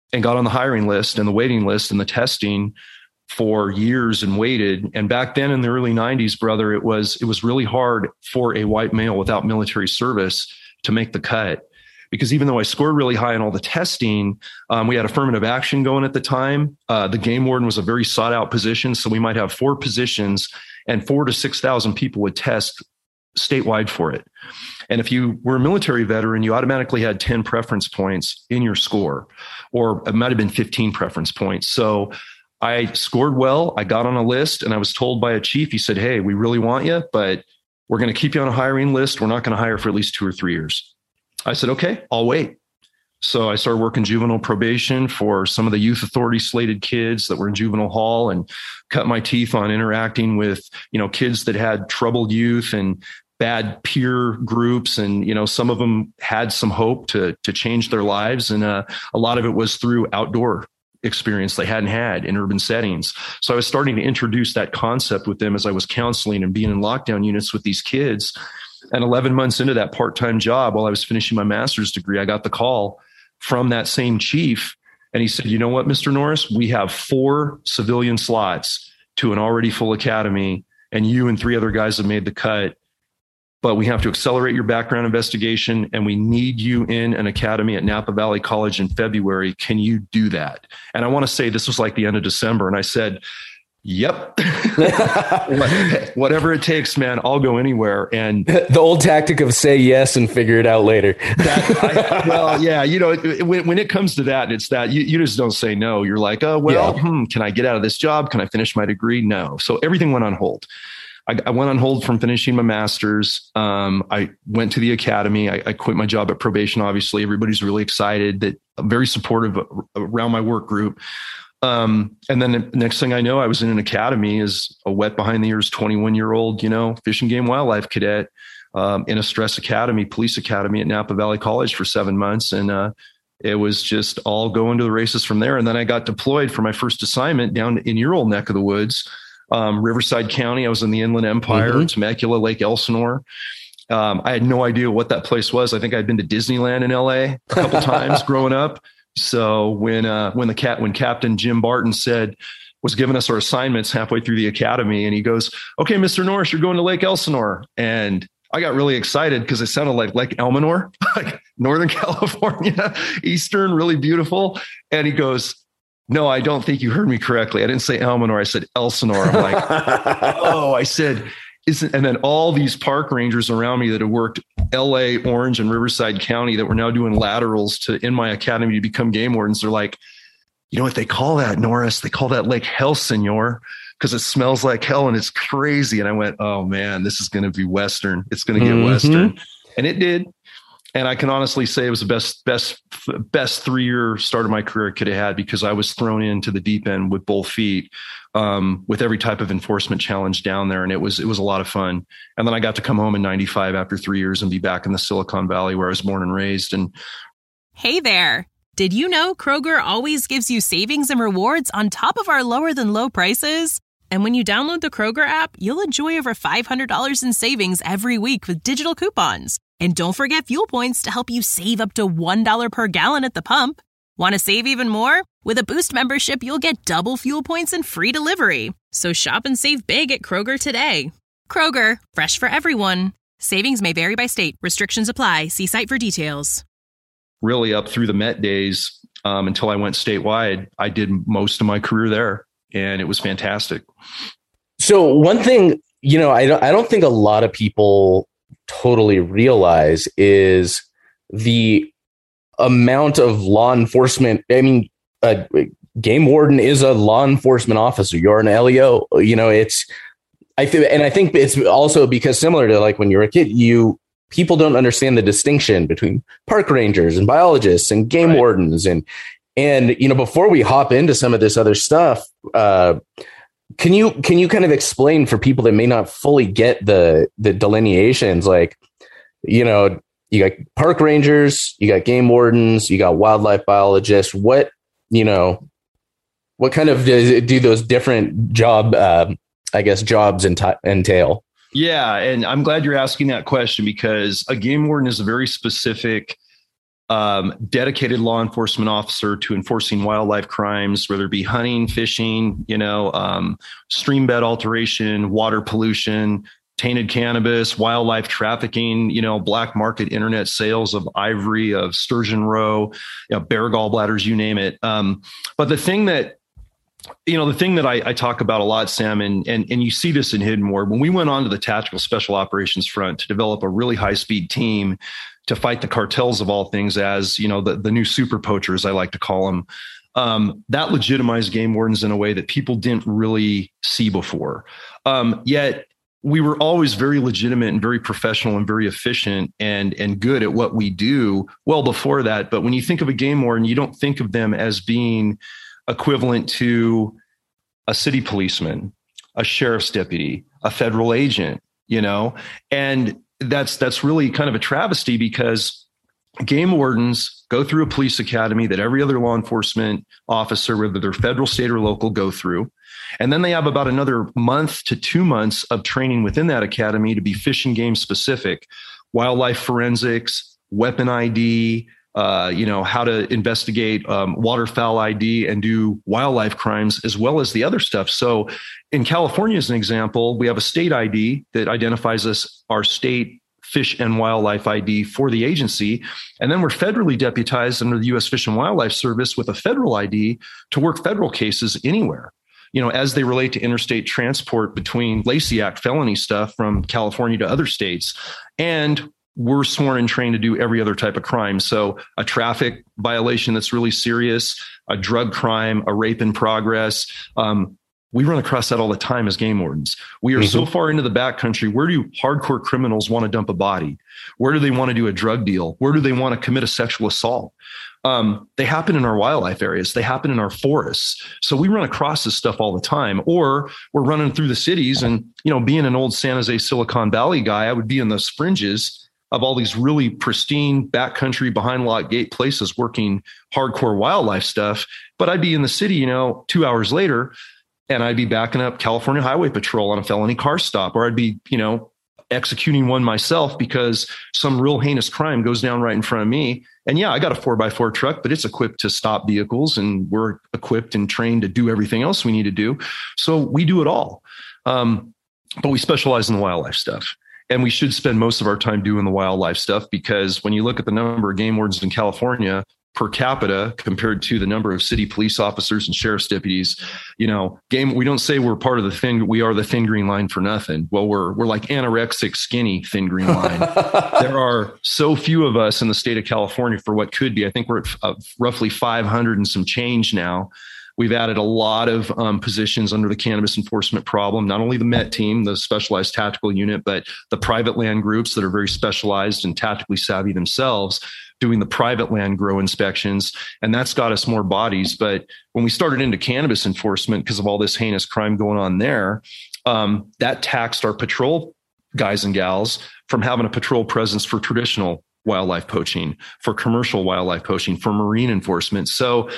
and got on the hiring list and the waiting list and the testing for years and waited. And back then in the early nineties, brother, it was, it was really hard for a white male without military service to make the cut. Because even though I scored really high on all the testing, um, we had affirmative action going at the time. Uh, the game warden was a very sought out position. So we might have four positions and four to six thousand people would test statewide for it. And if you were a military veteran, you automatically had ten preference points in your score, or it might have been fifteen preference points. So I scored well. I got on a list and I was told by a chief, he said, hey, we really want you, but we're going to keep you on a hiring list. We're not going to hire for at least two or three years. I said, okay, I'll wait. So I started working juvenile probation for some of the youth authority slated kids that were in juvenile hall, and cut my teeth on interacting with, you know, kids that had troubled youth and bad peer groups. And, you know, some of them had some hope to, to change their lives. And uh, a lot of it was through outdoor experience they hadn't had in urban settings. So I was starting to introduce that concept with them as I was counseling and being in lockdown units with these kids. And eleven months into that part-time job, while I was finishing my master's degree, I got the call from that same chief. And he said, you know what, Mister Norris, we have four civilian slots to an already full academy, and you and three other guys have made the cut. But we have to accelerate your background investigation, and we need you in an academy at Napa Valley College in February. Can you do that? And I want to say this was like the end of December. And I said, yep, whatever it takes, man, I'll go anywhere. And the old tactic of say yes and figure it out later. that, I, well, yeah, you know, when, when it comes to that, it's that you, you just don't say no. You're like, oh, well, yeah. hmm, can I get out of this job? Can I finish my degree? No. So everything went on hold. I, I went on hold from finishing my master's. Um, I went to the academy. I, I quit my job at probation. Obviously, everybody's really excited, that I'm very supportive around my work group. Um, and then the next thing I know, I was in an academy as a wet behind the ears, twenty-one year old, you know, fish and game wildlife cadet, um, in a stress academy, police academy at Napa Valley College for seven months. And, uh, it was just all going to the races from there. And then I got deployed for my first assignment down in your old neck of the woods, um, Riverside County. I was in the Inland Empire, mm-hmm. Temecula, Lake Elsinore. Um, I had no idea what that place was. I think I'd been to Disneyland in L A a couple times growing up. So when, uh, when the cat, when Captain Jim Barton said, was giving us our assignments halfway through the academy, and he goes, okay, Mister Norris, you're going to Lake Elsinore. And I got really excited because it sounded like Lake Elsinore, like Northern California, Eastern, really beautiful. And he goes, no, I don't think you heard me correctly. I didn't say Elsinore. I said Elsinore. I'm like, oh, I said, isn't, and then all these park rangers around me that had worked L A, Orange, and Riverside County that were now doing laterals to in my academy to become game wardens. They're like, you know what they call that, Norris? They call that Lake Hell, Senor, because it smells like hell and it's crazy. And I went, oh man, this is going to be Western. It's going to get mm-hmm. Western. And it did. And I can honestly say it was the best, best, best three-year start of my career I could have had, because I was thrown into the deep end with both feet, um, with every type of enforcement challenge down there. And it was, it was a lot of fun. And then I got to come home in ninety-five after three years and be back in the Silicon Valley where I was born and raised. And hey there. Did you know Kroger always gives you savings and rewards on top of our lower than low prices? And when you download the Kroger app, you'll enjoy over five hundred dollars in savings every week with digital coupons. And don't forget fuel points to help you save up to one dollar per gallon at the pump. Want to save even more? With a Boost membership, you'll get double fuel points and free delivery. So shop and save big at Kroger today. Kroger, fresh for everyone. Savings may vary by state. Restrictions apply. See site for details. Really up through the Met days, um, until I went statewide, I did most of my career there, and it was fantastic. So one thing, you know, I don't, I don't think a lot of people totally realize is the amount of law enforcement. I mean, a game warden is a law enforcement officer. You're an L E O, you know, it's, I think, and I think it's also because similar to like when you're a kid, you, people don't understand the distinction between park rangers and biologists and game right. wardens. And, and, you know, before we hop into some of this other stuff, uh, Can you can you kind of explain for people that may not fully get the the delineations, like, you know, you got park rangers, you got game wardens, you got wildlife biologists. What, you know, what kind of do, do those different job, uh, I guess, jobs enti- entail? Yeah, and I'm glad you're asking that question, because a game warden is a very specific um, dedicated law enforcement officer to enforcing wildlife crimes, whether it be hunting, fishing, you know, um, stream bed alteration, water pollution, tainted cannabis, wildlife trafficking, you know, black market internet sales of ivory, of sturgeon roe, you know, bear gallbladders, you name it. Um, but the thing that, you know, the thing that I, I talk about a lot, Sam, and, and and you see this in Hidden Ward, when we went on to the tactical special operations front to develop a really high speed team to fight the cartels of all things, as, you know, the, the new super poachers, I like to call them, um, that legitimized game wardens in a way that people didn't really see before. Um, yet we were always very legitimate and very professional and very efficient and, and good at what we do well before that. But when you think of a game warden, you don't think of them as being equivalent to a city policeman, a sheriff's deputy, a federal agent, you know, and that's that's really kind of a travesty, because game wardens go through a police academy that every other law enforcement officer, whether they're federal, state, or local, go through. And then they have about another month to two months of training within that academy to be fish and game specific, wildlife forensics, weapon I D, Uh, you know, how to investigate um, waterfowl I D and do wildlife crimes, as well as the other stuff. So in California, as an example, we have a state I D that identifies us, our state fish and wildlife I D for the agency. And then we're federally deputized under the U S Fish and Wildlife Service with a federal I D to work federal cases anywhere, you know, as they relate to interstate transport between Lacey Act felony stuff from California to other states. And we're sworn and trained to do every other type of crime. So a traffic violation that's really serious, a drug crime, a rape in progress. Um, we run across that all the time as game wardens. We are mm-hmm. so far into the backcountry. Where do hardcore criminals want to dump a body? Where do they want to do a drug deal? Where do they want to commit a sexual assault? Um, they happen in our wildlife areas. They happen in our forests. So we run across this stuff all the time. Or we're running through the cities, and, you know, being an old San Jose, Silicon Valley guy, I would be in the fringes of all these really pristine backcountry behind lock gate places working hardcore wildlife stuff. But I'd be in the city, you know, two hours later, and I'd be backing up California Highway Patrol on a felony car stop, or I'd be, you know, executing one myself because some real heinous crime goes down right in front of me. And yeah, I got a four by four truck, but it's equipped to stop vehicles, and we're equipped and trained to do everything else we need to do. So we do it all. Um, but we specialize in the wildlife stuff. And we should spend most of our time doing the wildlife stuff, because when you look at the number of game wardens in California per capita compared to the number of city police officers and sheriff's deputies, you know, game, we don't say we're part of the thin, we are the thin green line for nothing. Well, we're, we're like anorexic, skinny, thin green line. There are so few of us in the state of California for what could be. I think we're at uh, roughly five hundred and some change now. We've added a lot of um, positions under the cannabis enforcement problem, not only the MET team, the specialized tactical unit, but the private land groups that are very specialized and tactically savvy themselves, doing the private land grow inspections. And that's got us more bodies. But when we started into cannabis enforcement, because of all this heinous crime going on there, um, that taxed our patrol guys and gals from having a patrol presence for traditional wildlife poaching, for commercial wildlife poaching, for marine enforcement. So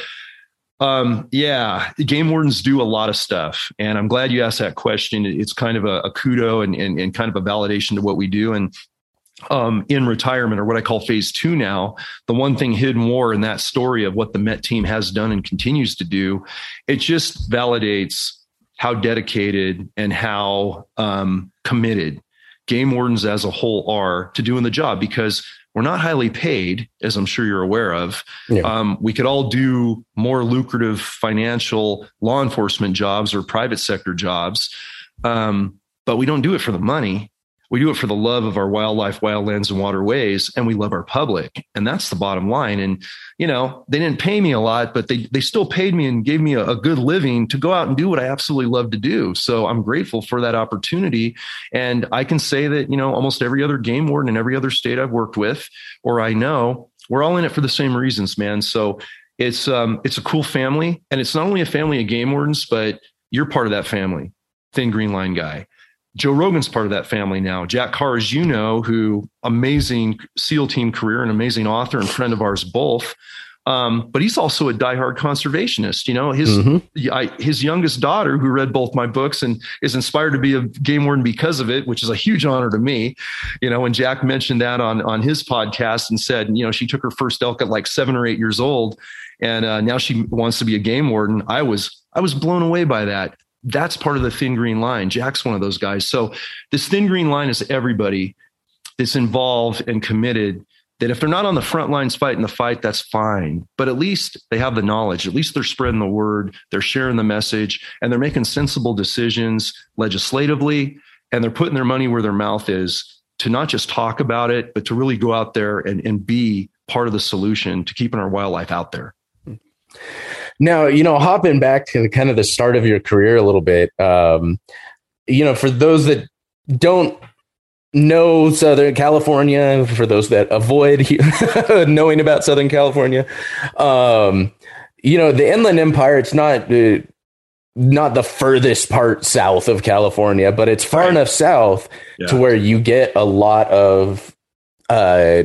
Um, yeah, game wardens do a lot of stuff, and I'm glad you asked that question. It's kind of a, a kudo and, and, and kind of a validation to what we do. And um, in retirement, or what I call phase two now, the one thing Hidden War in that story of what the MET team has done and continues to do, it just validates how dedicated and how um, committed game wardens as a whole are to doing the job, because we're not highly paid, as I'm sure you're aware of. Yeah. Um, we could all do more lucrative financial law enforcement jobs or private sector jobs, um, but we don't do it for the money. We do it for the love of our wildlife, wildlands, and waterways, and we love our public. And that's the bottom line. And, you know, they didn't pay me a lot, but they they still paid me and gave me a, a good living to go out and do what I absolutely love to do. So I'm grateful for that opportunity. And I can say that, you know, almost every other game warden in every other state I've worked with, or I know, we're all in it for the same reasons, man. So it's um it's a cool family. And it's not only a family of game wardens, but you're part of that family. Thin Green Line guy. Joe Rogan's part of that family now. Jack Carr, as you know, who amazing SEAL team career, an amazing author and friend of ours both. Um, but he's also a diehard conservationist. You know, his Mm-hmm. I, his youngest daughter, who read both my books and is inspired to be a game warden because of it, which is a huge honor to me. You know, when Jack mentioned that on on his podcast and said, you know, she took her first elk at like seven or eight years old, and uh, now she wants to be a game warden. I was I was blown away by that. That's part of the thin green line. Jack's one of those guys. So this thin green line is everybody that's involved and committed, that if they're not on the front lines fighting the fight, that's fine. But at least they have the knowledge. At least they're spreading the word. They're sharing the message, and they're making sensible decisions legislatively, and they're putting their money where their mouth is to not just talk about it, but to really go out there and, and be part of the solution to keeping our wildlife out there. Now, you know, hopping back to the, kind of the start of your career a little bit, um, you know, for those that don't know Southern California, for those that avoid knowing about Southern California, um, you know, the Inland Empire, it's not uh, not the furthest part south of California, but it's far right. enough south yeah. to where you get a lot of uh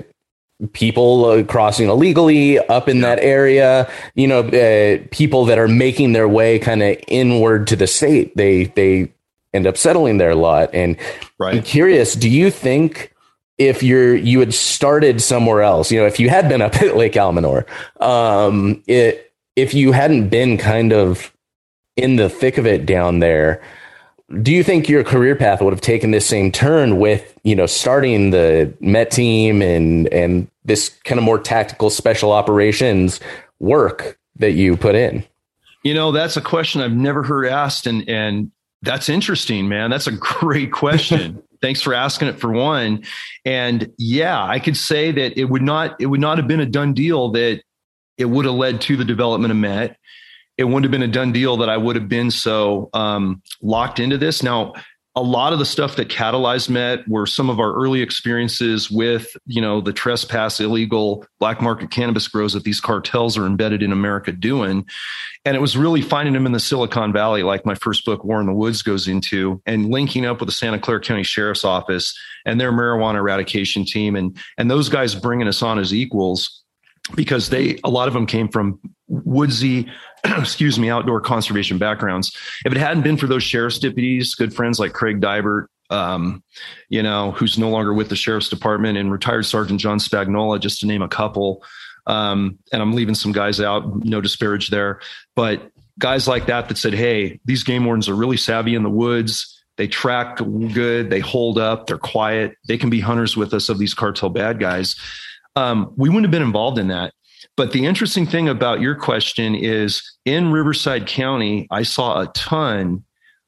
people uh, crossing illegally up in that area, you know, uh, people that are making their way kind of inward to the state. They, they end up settling there a lot. And right. I'm curious, do you think if you're, you had started somewhere else, you know, if you had been up at Lake Almanor, um, it, if you hadn't been kind of in the thick of it down there, do you think your career path would have taken this same turn with, you know, starting the Met team and, and this kind of more tactical special operations work that you put in? You know, that's a question I've never heard asked. And, and that's interesting, man. That's a great question. Thanks for asking it, for one. And yeah, I could say that it would not, it would not have been a done deal that it would have led to the development of Met. It wouldn't have been a done deal that I would have been so um, locked into this. Now, a lot of the stuff that catalyzed Met were some of our early experiences with, you know, the trespass, illegal black market cannabis grows that these cartels are embedded in America doing. And it was really finding them in the Silicon Valley, like my first book, War in the Woods, goes into, and linking up with the Santa Clara County Sheriff's Office and their marijuana eradication team. And, and those guys bringing us on as equals, because they, a lot of them came from woodsy, excuse me, outdoor conservation backgrounds. If it hadn't been for those sheriff's deputies, good friends like Craig Dibert, um, you know, who's no longer with the sheriff's department, and retired Sergeant John Spagnola, just to name a couple. Um, and I'm leaving some guys out, no disparage there, but guys like that, that said, hey, these game wardens are really savvy in the woods. They track good. They hold up. They're quiet. They can be hunters with us of these cartel bad guys. Um, we wouldn't have been involved in that. But the interesting thing about your question is, in Riverside County, I saw a ton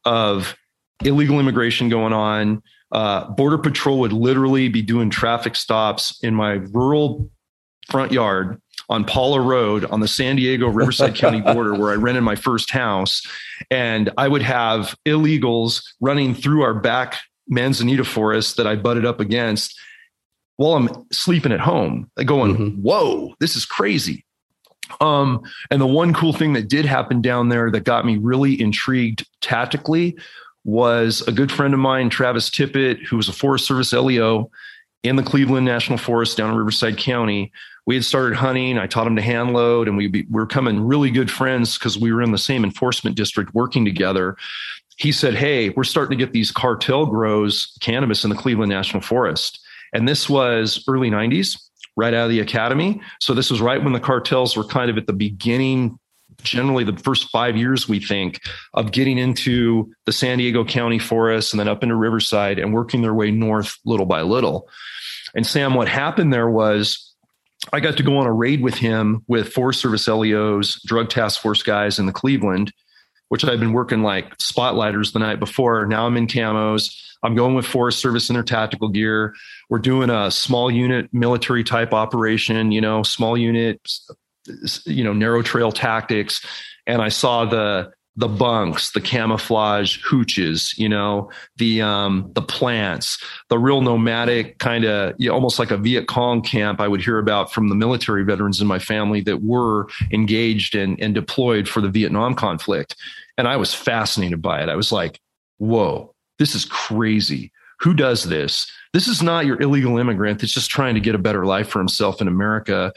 of illegal immigration going on. Uh, Border Patrol would literally be doing traffic stops in my rural front yard on Paula Road on the San Diego Riverside County border, where I rented my first house. And I would have illegals running through our back manzanita forest that I butted up against while I'm sleeping at home, going, mm-hmm. whoa, this is crazy. Um, and the one cool thing that did happen down there that got me really intrigued tactically was a good friend of mine, Travis Tippett, who was a Forest Service L E O in the Cleveland National Forest down in Riverside County. We had started hunting. I taught him to hand load, and we, be, we were becoming really good friends because we were in the same enforcement district working together. He said, hey, we're starting to get these cartel grows cannabis in the Cleveland National Forest. And this was early nineties, right out of the academy. So this was right when the cartels were kind of at the beginning, generally the first five years, we think, of getting into the San Diego County forest and then up into Riverside and working their way north little by little. And Sam, what happened there was I got to go on a raid with him with Forest Service L E Os, drug task force guys in the Cleveland, which I'd been working like spotlighters the night before. Now I'm in camos. I'm going with Forest Service in their tactical gear. We're doing a small unit military type operation, you know, small unit, you know, narrow trail tactics. And I saw the, the bunks, the camouflage hooches, you know, the, um, the plants, the real nomadic kind of, you know, almost like a Viet Cong camp I would hear about from the military veterans in my family that were engaged and, and deployed for the Vietnam conflict. And I was fascinated by it. I was like, whoa, this is crazy. Who does this? This is not your illegal immigrant that's just trying to get a better life for himself in America.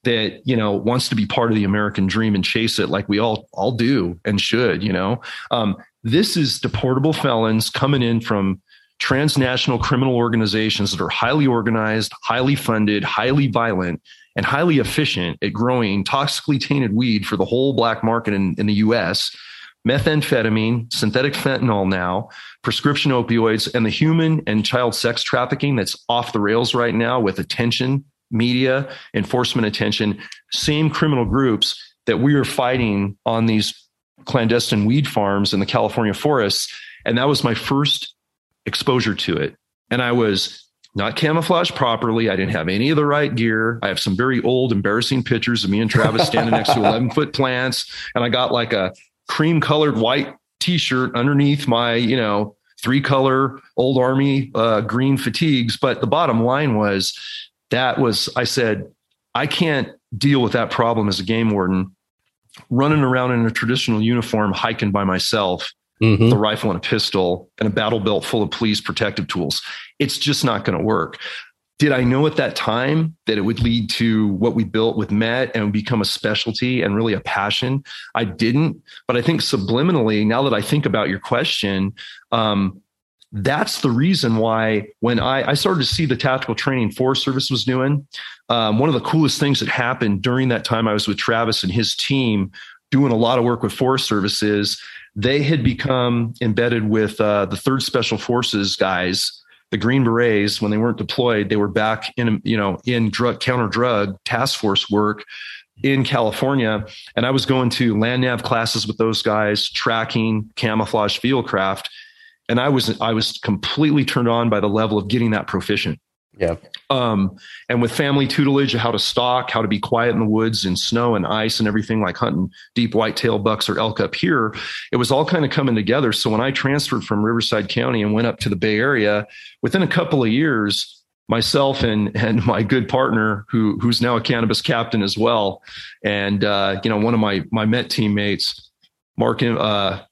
that, you know, wants to be part of the American dream and chase it like we all all do and should, you know. Um, this is deportable felons coming in from transnational criminal organizations that are highly organized, highly funded, highly violent, and highly efficient at growing toxically tainted weed for the whole black market in, in the U S, methamphetamine, synthetic fentanyl now, prescription opioids, and the human and child sex trafficking that's off the rails right now with attention, media, enforcement attention, same criminal groups that we are fighting on these clandestine weed farms in the California forests. And that was my first exposure to it. And I was not camouflaged properly. I didn't have any of the right gear. I have some very old, embarrassing pictures of me and Travis standing next to eleven foot plants. And I got like a cream colored white t-shirt underneath my, you know, three color old Army uh, green fatigues. But the bottom line was that was, I said, I can't deal with that problem as a game warden running around in a traditional uniform, hiking by myself, mm-hmm. with a rifle and a pistol and a battle belt full of police protective tools. It's just not going to work. Did I know at that time that it would lead to what we built with Met and would become a specialty and really a passion? I didn't, but I think subliminally, now that I think about your question, um, that's the reason why when I, I started to see the tactical training Forest Service was doing, um, one of the coolest things that happened during that time I was with Travis and his team doing a lot of work with Forest Service is they had become embedded with uh, the third Special Forces guys, the Green Berets. When they weren't deployed, they were back in, you know, in drug counter drug task force work in California. And I was going to land nav classes with those guys, tracking camouflage field craft. And I was, I was completely turned on by the level of getting that proficient. Yeah. Um, and with family tutelage, how to stalk, how to be quiet in the woods and snow and ice and everything, like hunting deep whitetail bucks or elk up here, it was all kind of coming together. So when I transferred from Riverside County and went up to the Bay Area, within a couple of years, myself and, and my good partner, who, who's now a cannabis captain as well. And, uh, you know, one of my, my Met teammates, Mark, uh,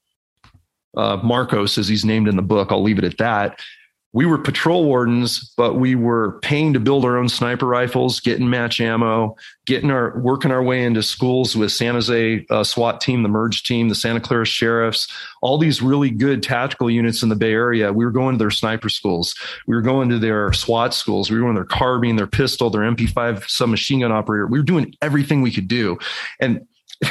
uh, Marcos, as he's named in the book, I'll leave it at that. We were patrol wardens, but we were paying to build our own sniper rifles, getting match ammo, getting our working our way into schools with San Jose uh, SWAT team, the Merge team, the Santa Clara Sheriffs, all these really good tactical units in the Bay Area. We were going to their sniper schools. We were going to their SWAT schools. We were going to their carbine, their pistol, their M P five submachine gun operator. We were doing everything we could do. And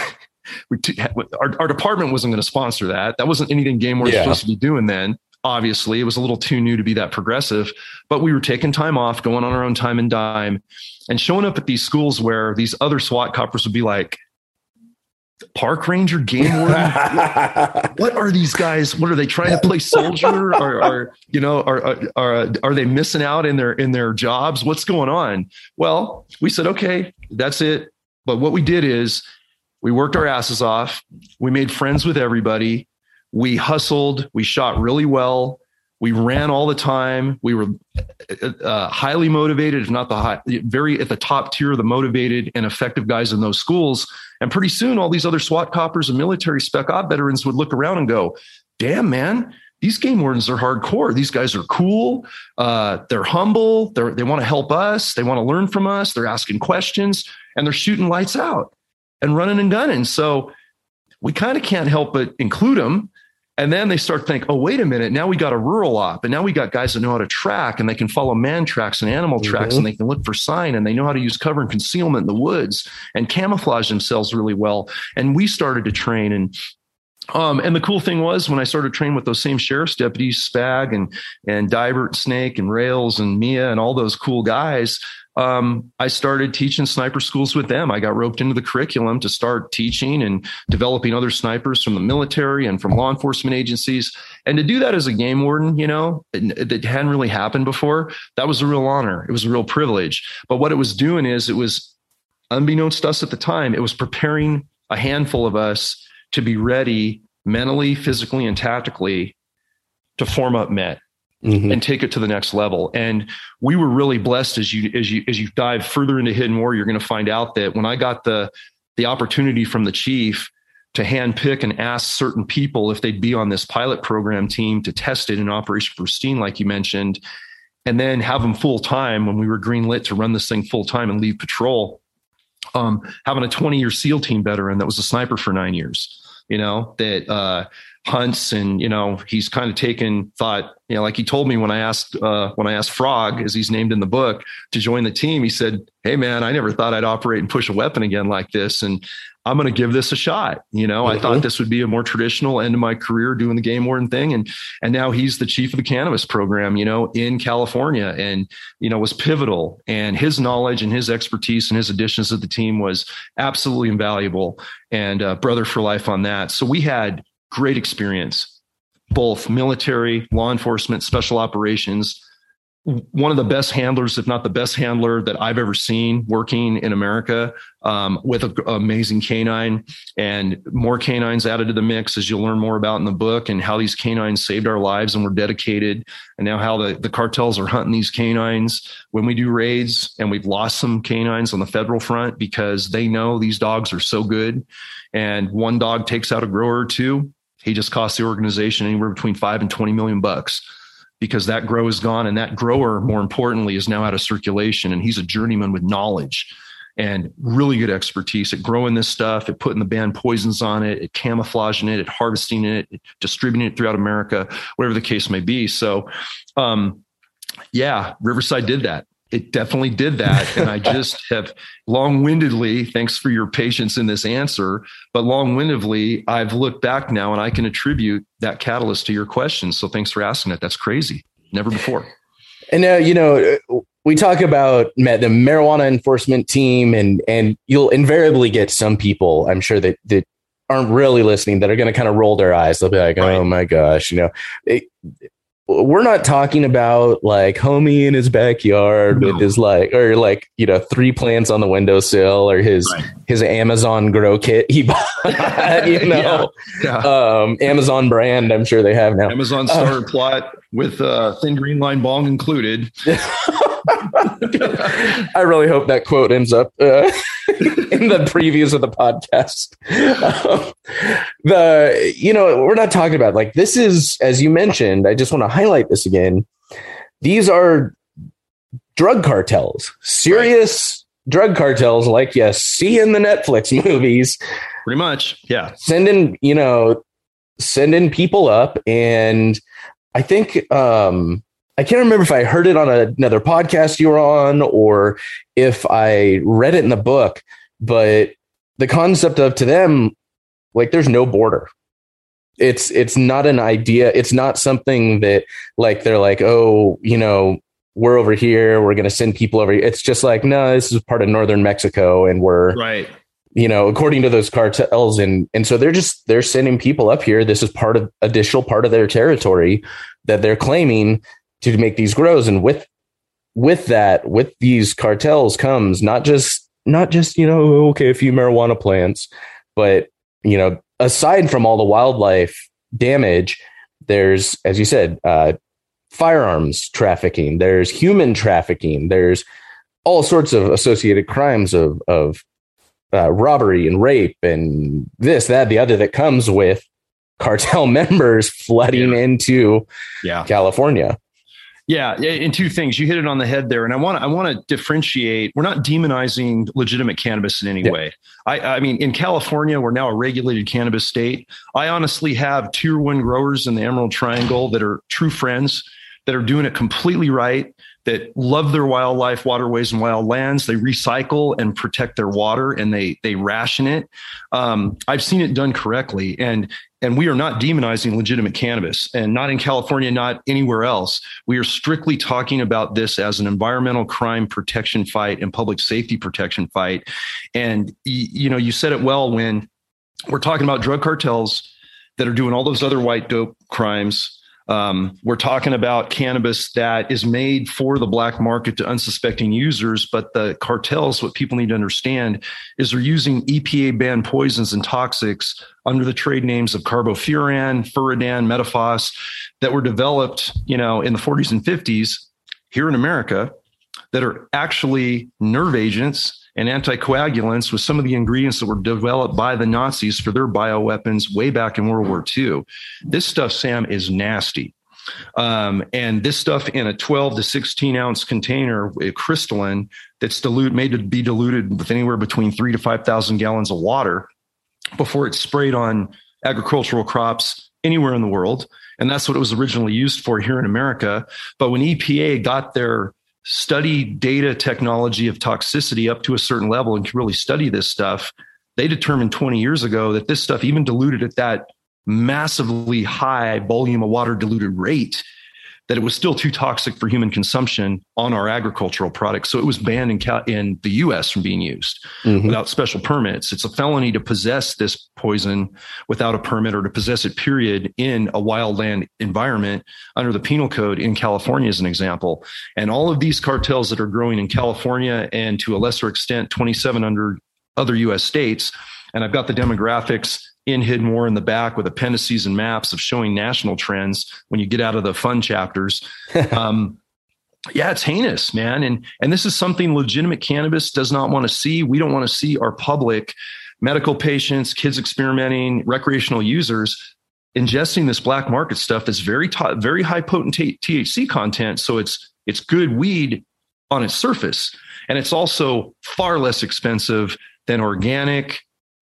we t- our, our department wasn't going to sponsor that. That wasn't anything game was yeah. supposed to be doing then. Obviously, it was a little too new to be that progressive, but we were taking time off, going on our own time and dime, and showing up at these schools where these other SWAT coppers would be like, park ranger, game warden? What are these guys? What are they trying to play soldier? Or, or you know, are, are are they missing out in their in their jobs? What's going on? Well, we said, okay, that's it. But what we did is we worked our asses off. We made friends with everybody. We hustled, we shot really well. We ran all the time. We were uh, highly motivated, if not the high, very at the top tier of the motivated and effective guys in those schools. And pretty soon all these other SWAT coppers and military spec op veterans would look around and go, damn, man, these game wardens are hardcore. These guys are cool. Uh, they're humble. They're, they want to help us. They want to learn from us. They're asking questions and they're shooting lights out and running and gunning. So we kind of can't help but include them. And then they start to think, oh, wait a minute. Now we got a rural op and now we got guys that know how to track and they can follow man tracks and animal mm-hmm. tracks and they can look for sign and they know how to use cover and concealment in the woods and camouflage themselves really well. And we started to train. And um, and the cool thing was when I started training with those same sheriff's deputies, Spag and, and Divert, Snake and Rails and Mia and all those cool guys, Um, I started teaching sniper schools with them. I got roped into the curriculum to start teaching and developing other snipers from the military and from law enforcement agencies. And to do that as a game warden, you know, it, it hadn't really happened before. That was a real honor. It was a real privilege. But what it was doing is it was, unbeknownst to us at the time, it was preparing a handful of us to be ready mentally, physically, and tactically to form up Met. Mm-hmm. And take it to the next level. And we were really blessed as you as you as you dive further into Hidden War, you're going to find out that when I got the the opportunity from the chief to handpick and ask certain people if they'd be on this pilot program team to test it in Operation Pristine, like you mentioned, and then have them full time when we were greenlit to run this thing full time and leave patrol. Um, having a twenty year SEAL team veteran that was a sniper for nine years, you know, that uh, hunts and, you know, he's kind of taken thought, you know, like he told me when I asked, uh, when I asked Frog, as he's named in the book, to join the team, he said, "Hey man, I never thought I'd operate and push a weapon again like this. And I'm going to give this a shot." You know, mm-hmm. I thought this would be a more traditional end of my career doing the game warden thing. And, and now he's the chief of the cannabis program, you know, in California, and, you know, was pivotal, and his knowledge and his expertise and his additions to the team was absolutely invaluable, and uh, brother for life on that. So we had great experience, both military, law enforcement, special operations. One of the best handlers, if not the best handler that I've ever seen working in America, um, with an amazing canine, and more canines added to the mix, as you'll learn more about in the book, and how these canines saved our lives and were dedicated, and now how the, the cartels are hunting these canines when we do raids. And we've lost some canines on the federal front because they know these dogs are so good. And one dog takes out a grower or two, he just costs the organization anywhere between five and twenty million bucks. Because that grow is gone, and that grower, more importantly, is now out of circulation. And he's a journeyman with knowledge and really good expertise at growing this stuff, at putting the banned poisons on it, at camouflaging it, at harvesting it, at distributing it throughout America, whatever the case may be. So, um, yeah, Riverside did that. It definitely did that. And I just have long-windedly, thanks for your patience in this answer, but long-windedly, I've looked back now and I can attribute that catalyst to your question. So thanks for asking it. That's crazy. Never before. And now, uh, you know, we talk about the marijuana enforcement team, and, and you'll invariably get some people, I'm sure, that, that aren't really listening, that are going to kind of roll their eyes. They'll be like, right. Oh my gosh, you know, it, we're not talking about like homie in his backyard no. with his like, or like, you know, three plants on the windowsill, or his, right. his Amazon grow kit he bought, you know, yeah. Yeah. Um, Amazon brand, I'm sure they have now. Amazon starter uh, plot with uh thin green line bong included. I really hope that quote ends up uh, in the previews of the podcast. Um, the, you know, we're not talking about like, this is, as you mentioned, I just want to highlight this again. These are drug cartels, serious right. drug cartels, like you see in the Netflix movies. Pretty much. Yeah. Sending, you know, sending people up. And I think, um, I can't remember if I heard it on another podcast you were on, or if I read it in the book, but the concept of, to them, like, there's no border. It's, it's not an idea. It's not something that like, they're like, oh, you know, we're over here, we're going to send people over here. It's just like, no, this is part of northern Mexico, and we're right. You know, according to those cartels. And, and so they're just, they're sending people up here. This is part of additional part of their territory that they're claiming to make these grows. And with, with that, with these cartels comes not just, not just, you know, okay, a few marijuana plants, but, you know, aside from all the wildlife damage, there's, as you said, uh, firearms trafficking, there's human trafficking, there's all sorts of associated crimes of, of uh, robbery and rape and this, that, the other that comes with cartel members flooding yeah. into yeah. California. Yeah, and two things. You hit it on the head there, and I want to I want to differentiate. We're not demonizing legitimate cannabis in any yeah. way. I, I mean, in California, we're now a regulated cannabis state. I honestly have tier one growers in the Emerald Triangle that are true friends, that are doing it completely right, that love their wildlife, waterways, and wild lands. They recycle and protect their water, and they they ration it. Um, I've seen it done correctly, and and we are not demonizing legitimate cannabis, and not in California, not anywhere else. We are strictly talking about this as an environmental crime protection fight and public safety protection fight. And you know, you said it well when we're talking about drug cartels that are doing all those other white dope crimes. Um, we're talking about cannabis that is made for the black market to unsuspecting users, but the cartels, what people need to understand is they're using E P A banned poisons and toxics under the trade names of carbofuran, furadan, Metafos, that were developed, you know, in the forties and fifties here in America, that are actually nerve agents and anticoagulants with some of the ingredients that were developed by the Nazis for their bioweapons way back in World War Two. This stuff, Sam, is nasty. Um, and this stuff in a twelve to sixteen ounce container, a crystalline that's dilute, made to be diluted with anywhere between three to five thousand gallons of water before it's sprayed on agricultural crops anywhere in the world. And that's what it was originally used for here in America. But when E P A got their study data technology of toxicity up to a certain level and could really study this stuff, they determined twenty years ago that this stuff, even diluted at that massively high volume of water diluted rate, that it was still too toxic for human consumption on our agricultural products. So it was banned in, Cal- in the U S from being used mm-hmm. without special permits. It's a felony to possess this poison without a permit, or to possess it, period, in a wildland environment under the penal code in California, as an example. And all of these cartels that are growing in California, and to a lesser extent, twenty-seven under other U S states, and I've got the demographics in Hidden War in the back with appendices and maps of showing national trends when you get out of the fun chapters. Um, yeah, it's heinous, man. And, and this is something legitimate cannabis does not want to see. We don't want to see our public, medical patients, kids experimenting, recreational users ingesting this black market stuff that's very, t- very high potent t- T H C content. So it's, it's good weed on its surface. And it's also far less expensive than organic,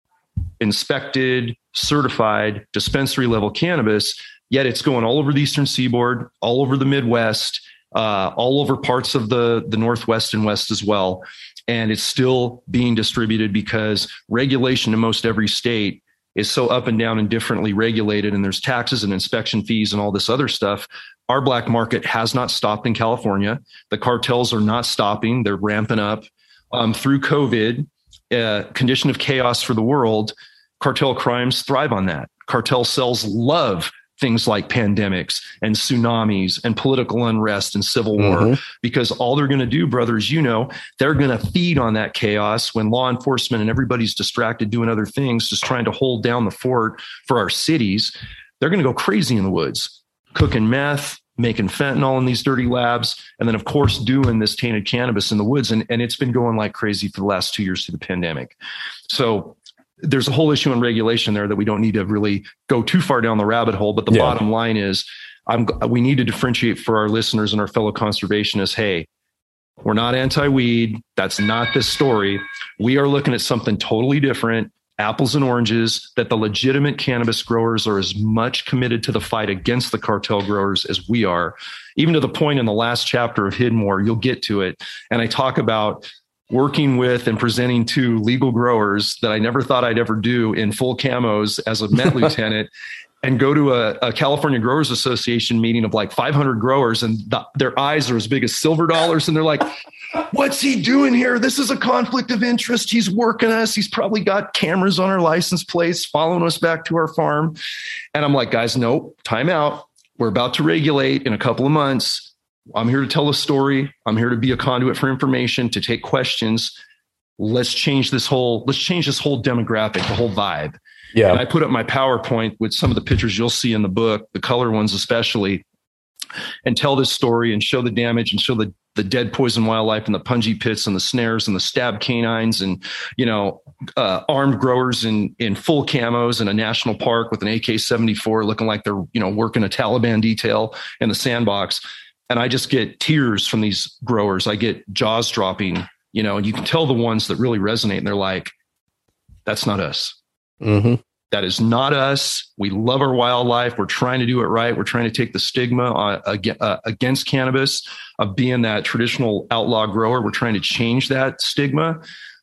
inspected, certified dispensary level cannabis, yet it's going all over the Eastern Seaboard, all over the Midwest, uh, all over parts of the, the Northwest and West as well. And it's still being distributed because regulation in most every state is so up and down and differently regulated. And there's taxes and inspection fees and all this other stuff. Our black market has not stopped in California. The cartels are not stopping. They're ramping up um, through COVID. Uh, condition of chaos for the world, cartel crimes thrive on that. Cartel cells love things like pandemics and tsunamis and political unrest and civil war, mm-hmm. because all they're going to do, brothers, you know, they're going to feed on that chaos when law enforcement and everybody's distracted doing other things, just trying to hold down the fort for our cities. They're going to go crazy in the woods, cooking meth, making fentanyl in these dirty labs, and then, of course, doing this tainted cannabis in the woods. And, and it's been going like crazy for the last two years through the pandemic. So there's a whole issue in regulation there that we don't need to really go too far down the rabbit hole. But the yeah. bottom line is I'm, we need to differentiate for our listeners and our fellow conservationists. Hey, we're not anti-weed. That's not this story. We are looking at something totally different. Apples and oranges, that the legitimate cannabis growers are as much committed to the fight against the cartel growers as we are, even to the point in the last chapter of Hidden War, you'll get to it. And I talk about working with and presenting to legal growers that I never thought I'd ever do in full camos as a Met lieutenant, and go to a, a California Growers Association meeting of like five hundred growers, and the, their eyes are as big as silver dollars. And they're like, what's he doing here? This is a conflict of interest. He's working us. He's probably got cameras on our license plates following us back to our farm. And I'm like, guys, nope, time out. We're about to regulate in a couple of months. I'm here to tell a story. I'm here to be a conduit for information, to take questions. Let's change this whole, let's change this whole demographic, the whole vibe. Yeah. And I put up my PowerPoint with some of the pictures you'll see in the book, the color ones especially, and tell this story and show the damage and show the the dead poison wildlife and the punji pits and the snares and the stab canines and, you know, uh, armed growers in, in full camos in a national park with an A K seventy-four looking like they're, you know, working a Taliban detail in the sandbox. And I just get tears from these growers. I get jaws dropping, you know, and you can tell the ones that really resonate, and they're like, that's not us. Mm-hmm. That is not us. We love our wildlife. We're trying to do it right. We're trying to take the stigma uh, uh, against cannabis of being that traditional outlaw grower. We're trying to change that stigma.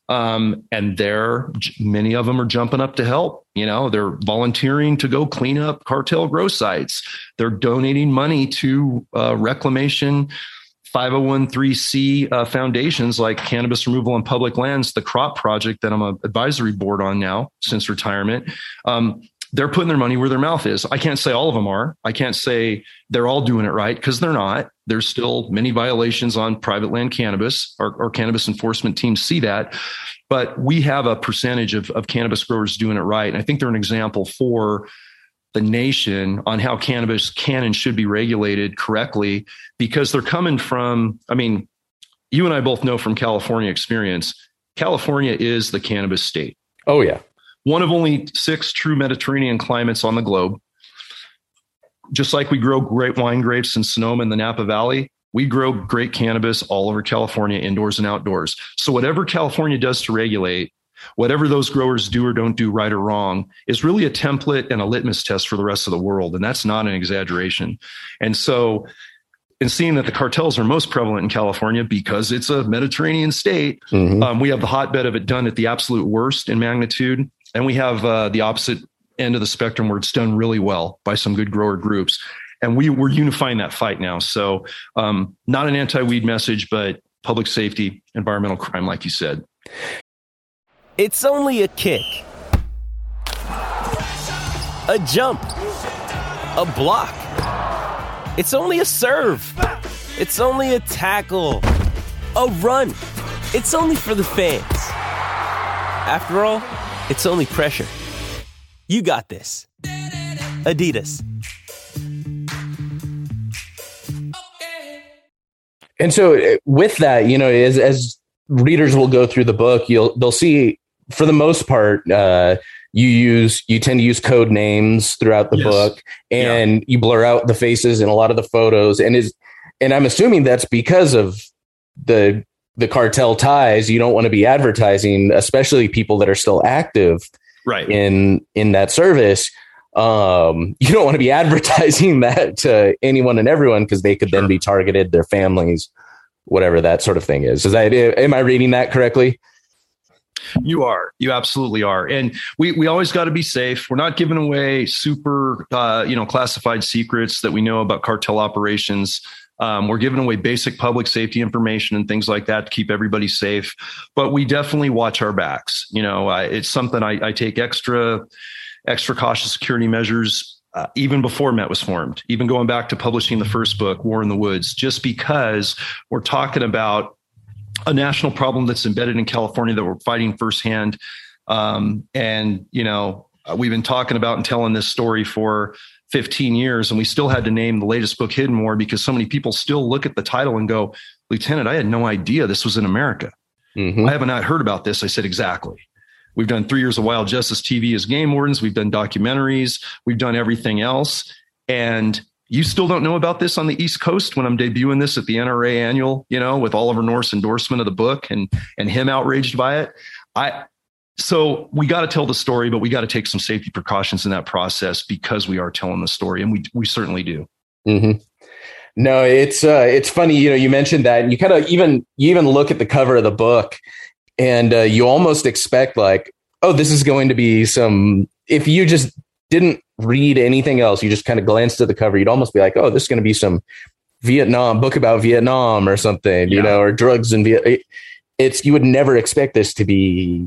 Um, and they're, many of them are jumping up to help. You know, they're volunteering to go clean up cartel grow sites. They're donating money to uh, reclamation five oh one c uh, foundations like Cannabis Removal on Public Lands, the CROP project that I'm an advisory board on now since retirement. Um, they're putting their money where their mouth is. I can't say all of them are. I can't say they're all doing it right, because they're not. There's still many violations on private land cannabis. Our, our cannabis enforcement teams see that. But we have a percentage of, of cannabis growers doing it right. And I think they're an example for the nation on how cannabis can and should be regulated correctly, because they're coming from, I mean, you and I both know from California experience, California is the cannabis state. Oh, yeah. One of only six true Mediterranean climates on the globe. just like we grow great wine grapes in Sonoma in the Napa Valley, we grow great cannabis all over California, indoors and outdoors. So whatever California does to regulate, whatever those growers do or don't do, right or wrong, is really a template and a litmus test for the rest of the world. And that's not an exaggeration. And so in seeing that the cartels are most prevalent in California because it's a Mediterranean state, mm-hmm. um, we have the hotbed of it done at the absolute worst in magnitude. And we have uh, the opposite end of the spectrum where it's done really well by some good grower groups. And we, we're unifying that fight now. So um, not an anti-weed message, but public safety, environmental crime, like you said. It's only a kick, a jump, a block. It's only a serve. It's only a tackle, a run. It's only for the fans. After all, it's only pressure. You got this. Adidas. And so with that, you know, as, as readers will go through the book, you'll they'll see, for the most part, uh, you use you tend to use code names throughout the yes. book, and yeah. you blur out the faces in a lot of the photos. And is and I'm assuming that's because of the the cartel ties. You don't want to be advertising, especially people that are still active right. in in that service. Um, you don't want to be advertising that to anyone and everyone, because they could sure. then be targeted, their families, whatever that sort of thing is. Is that, am I reading that correctly? You are. You absolutely are. And we, we always got to be safe. We're not giving away super, uh, you know, classified secrets that we know about cartel operations. Um, we're giving away basic public safety information and things like that to keep everybody safe. But we definitely watch our backs. You know, I, it's something I, I take extra extra cautious security measures, uh, even before Met was formed, even going back to publishing the first book, War in the Woods, just because we're talking about a national problem that's embedded in California that we're fighting firsthand. Um, and, you know, we've been talking about and telling this story for fifteen years, and we still had to name the latest book Hidden War because so many people still look at the title and go, Lieutenant, I had no idea this was in America. Mm-hmm. I haven't not heard about this. I said, exactly. We've done three years of Wild Justice T V as game wardens. We've done documentaries. We've done everything else. And you still don't know about this on the East Coast when I'm debuting this at the N R A annual, you know, with Oliver North's endorsement of the book and, and him outraged by it. I, so we got to tell the story, but we got to take some safety precautions in that process because we are telling the story, and we, we certainly do. Mm-hmm. No, it's, uh, it's funny. You know, you mentioned that, and you kind of even, you even look at the cover of the book, and uh, you almost expect like, oh, this is going to be some, if you just didn't read anything else, you just kind of glanced at the cover, you'd almost be like, oh, this is going to be some Vietnam book about Vietnam or something, yeah. you know, or drugs in Vietnam. It's, you would never expect this to be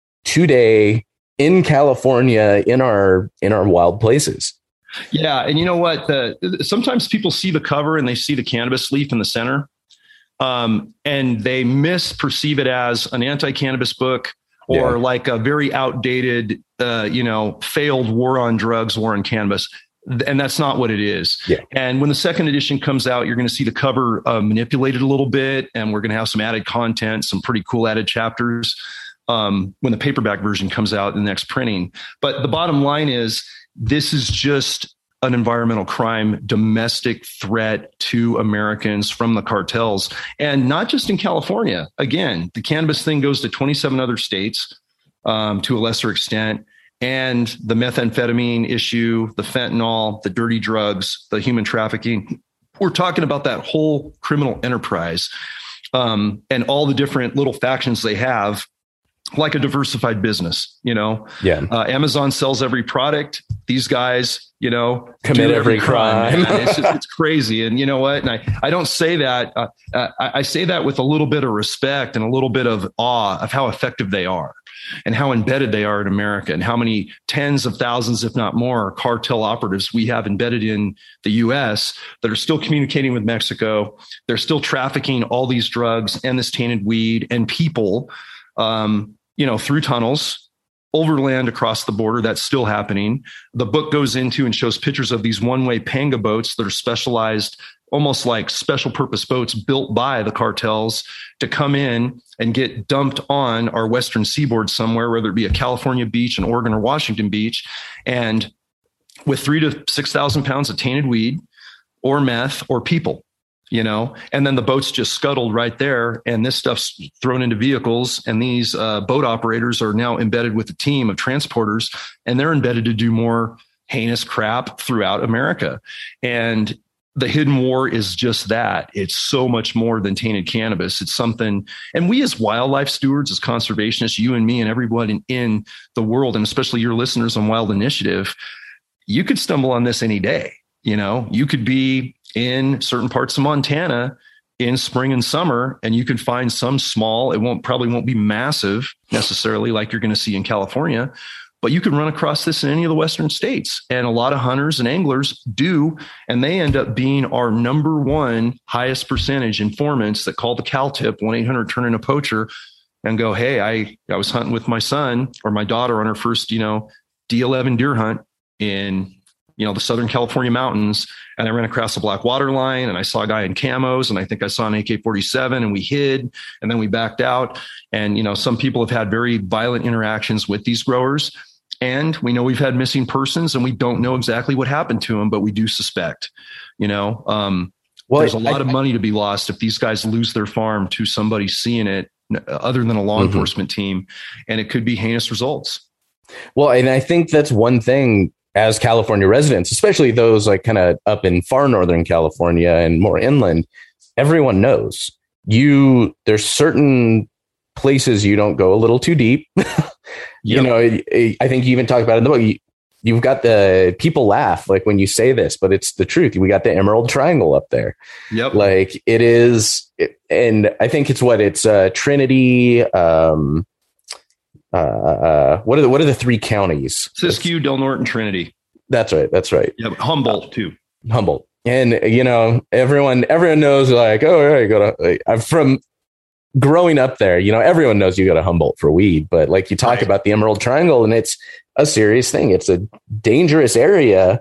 today in California, in our, in our wild places. Yeah. And you know what? The, sometimes people see the cover and they see the cannabis leaf in the center. Um, and they misperceive it as an anti-cannabis book or yeah. like a very outdated, uh, you know, failed war on drugs, war on cannabis. And that's not what it is. Yeah. And when the second edition comes out, you're going to see the cover uh, manipulated a little bit, and we're going to have some added content, some pretty cool added chapters um, when the paperback version comes out in the next printing. But the bottom line is, this is just an environmental crime, domestic threat to Americans from the cartels, and not just in California. Again, the cannabis thing goes to twenty-seven other states um, to a lesser extent, and the methamphetamine issue, the fentanyl, the dirty drugs, the human trafficking. We're talking about that whole criminal enterprise um, and all the different little factions they have, like a diversified business, you know. Yeah. Uh, Amazon sells every product. These guys, you know, commit every, every crime. crime. it's, just, it's crazy. And you know what? And I, I don't say that. Uh, I, I say that with a little bit of respect and a little bit of awe of how effective they are and how embedded they are in America, and how many tens of thousands, if not more, cartel operatives we have embedded in the U S that are still communicating with Mexico. They're still trafficking all these drugs and this tainted weed and people, um, you know, through tunnels, overland across the border. That's still happening. The book goes into and shows pictures of these one-way panga boats that are specialized, almost like special purpose boats built by the cartels to come in and get dumped on our western seaboard somewhere, whether it be a California beach, an Oregon or Washington beach. And with three to six thousand pounds of tainted weed or meth or people, you know, and then the boat's just scuttled right there. And this stuff's thrown into vehicles. And these uh, boat operators are now embedded with a team of transporters, and they're embedded to do more heinous crap throughout America. And the hidden war is just that. It's so much more than tainted cannabis. It's something, and we as wildlife stewards, as conservationists, you and me and everyone in, in the world, and especially your listeners on Wild Initiative, you could stumble on this any day. You know, you could be in certain parts of Montana in spring and summer, and you can find some small, it won't probably won't be massive necessarily like you're going to see in California, but you can run across this in any of the Western states. And a lot of hunters and anglers do, and they end up being our number one highest percentage informants that call the Cal Tip, one eight hundred turn in a poacher, and go, hey, I, I was hunting with my son or my daughter on our first, you know, D eleven deer hunt in, you know, the Southern California mountains. And I ran across a black water line, and I saw a guy in camos, and I think I saw an A K forty-seven, and we hid, and then we backed out. And, you know, some people have had very violent interactions with these growers, and we know we've had missing persons, and we don't know exactly what happened to them, but we do suspect, you know, um, well, there's a lot I, of money to be lost if these guys lose their farm to somebody seeing it other than a law mm-hmm. enforcement team, and it could be heinous results. Well, and I think that's one thing as California residents, especially those like kind of up in far Northern California and more inland, everyone knows you, there's certain places you don't go a little too deep. You yep. know, I think you even talked about it in the book. You, you've got the people laugh like when you say this, but it's the truth. We got the Emerald Triangle up there. Yep. Like it is. It, and I think it's what it's uh, Trinity. Um, uh, uh, what are the, what are the three counties? Siskiyou, Del Norte, and Trinity. That's right. That's right. Yeah. Humboldt too. Humboldt. And, you know, everyone, everyone knows like, oh, yeah, you go to, I'm from, growing up there, you know, everyone knows you go to Humboldt for weed, but like you talk right. about the Emerald Triangle, and it's a serious thing. It's a dangerous area.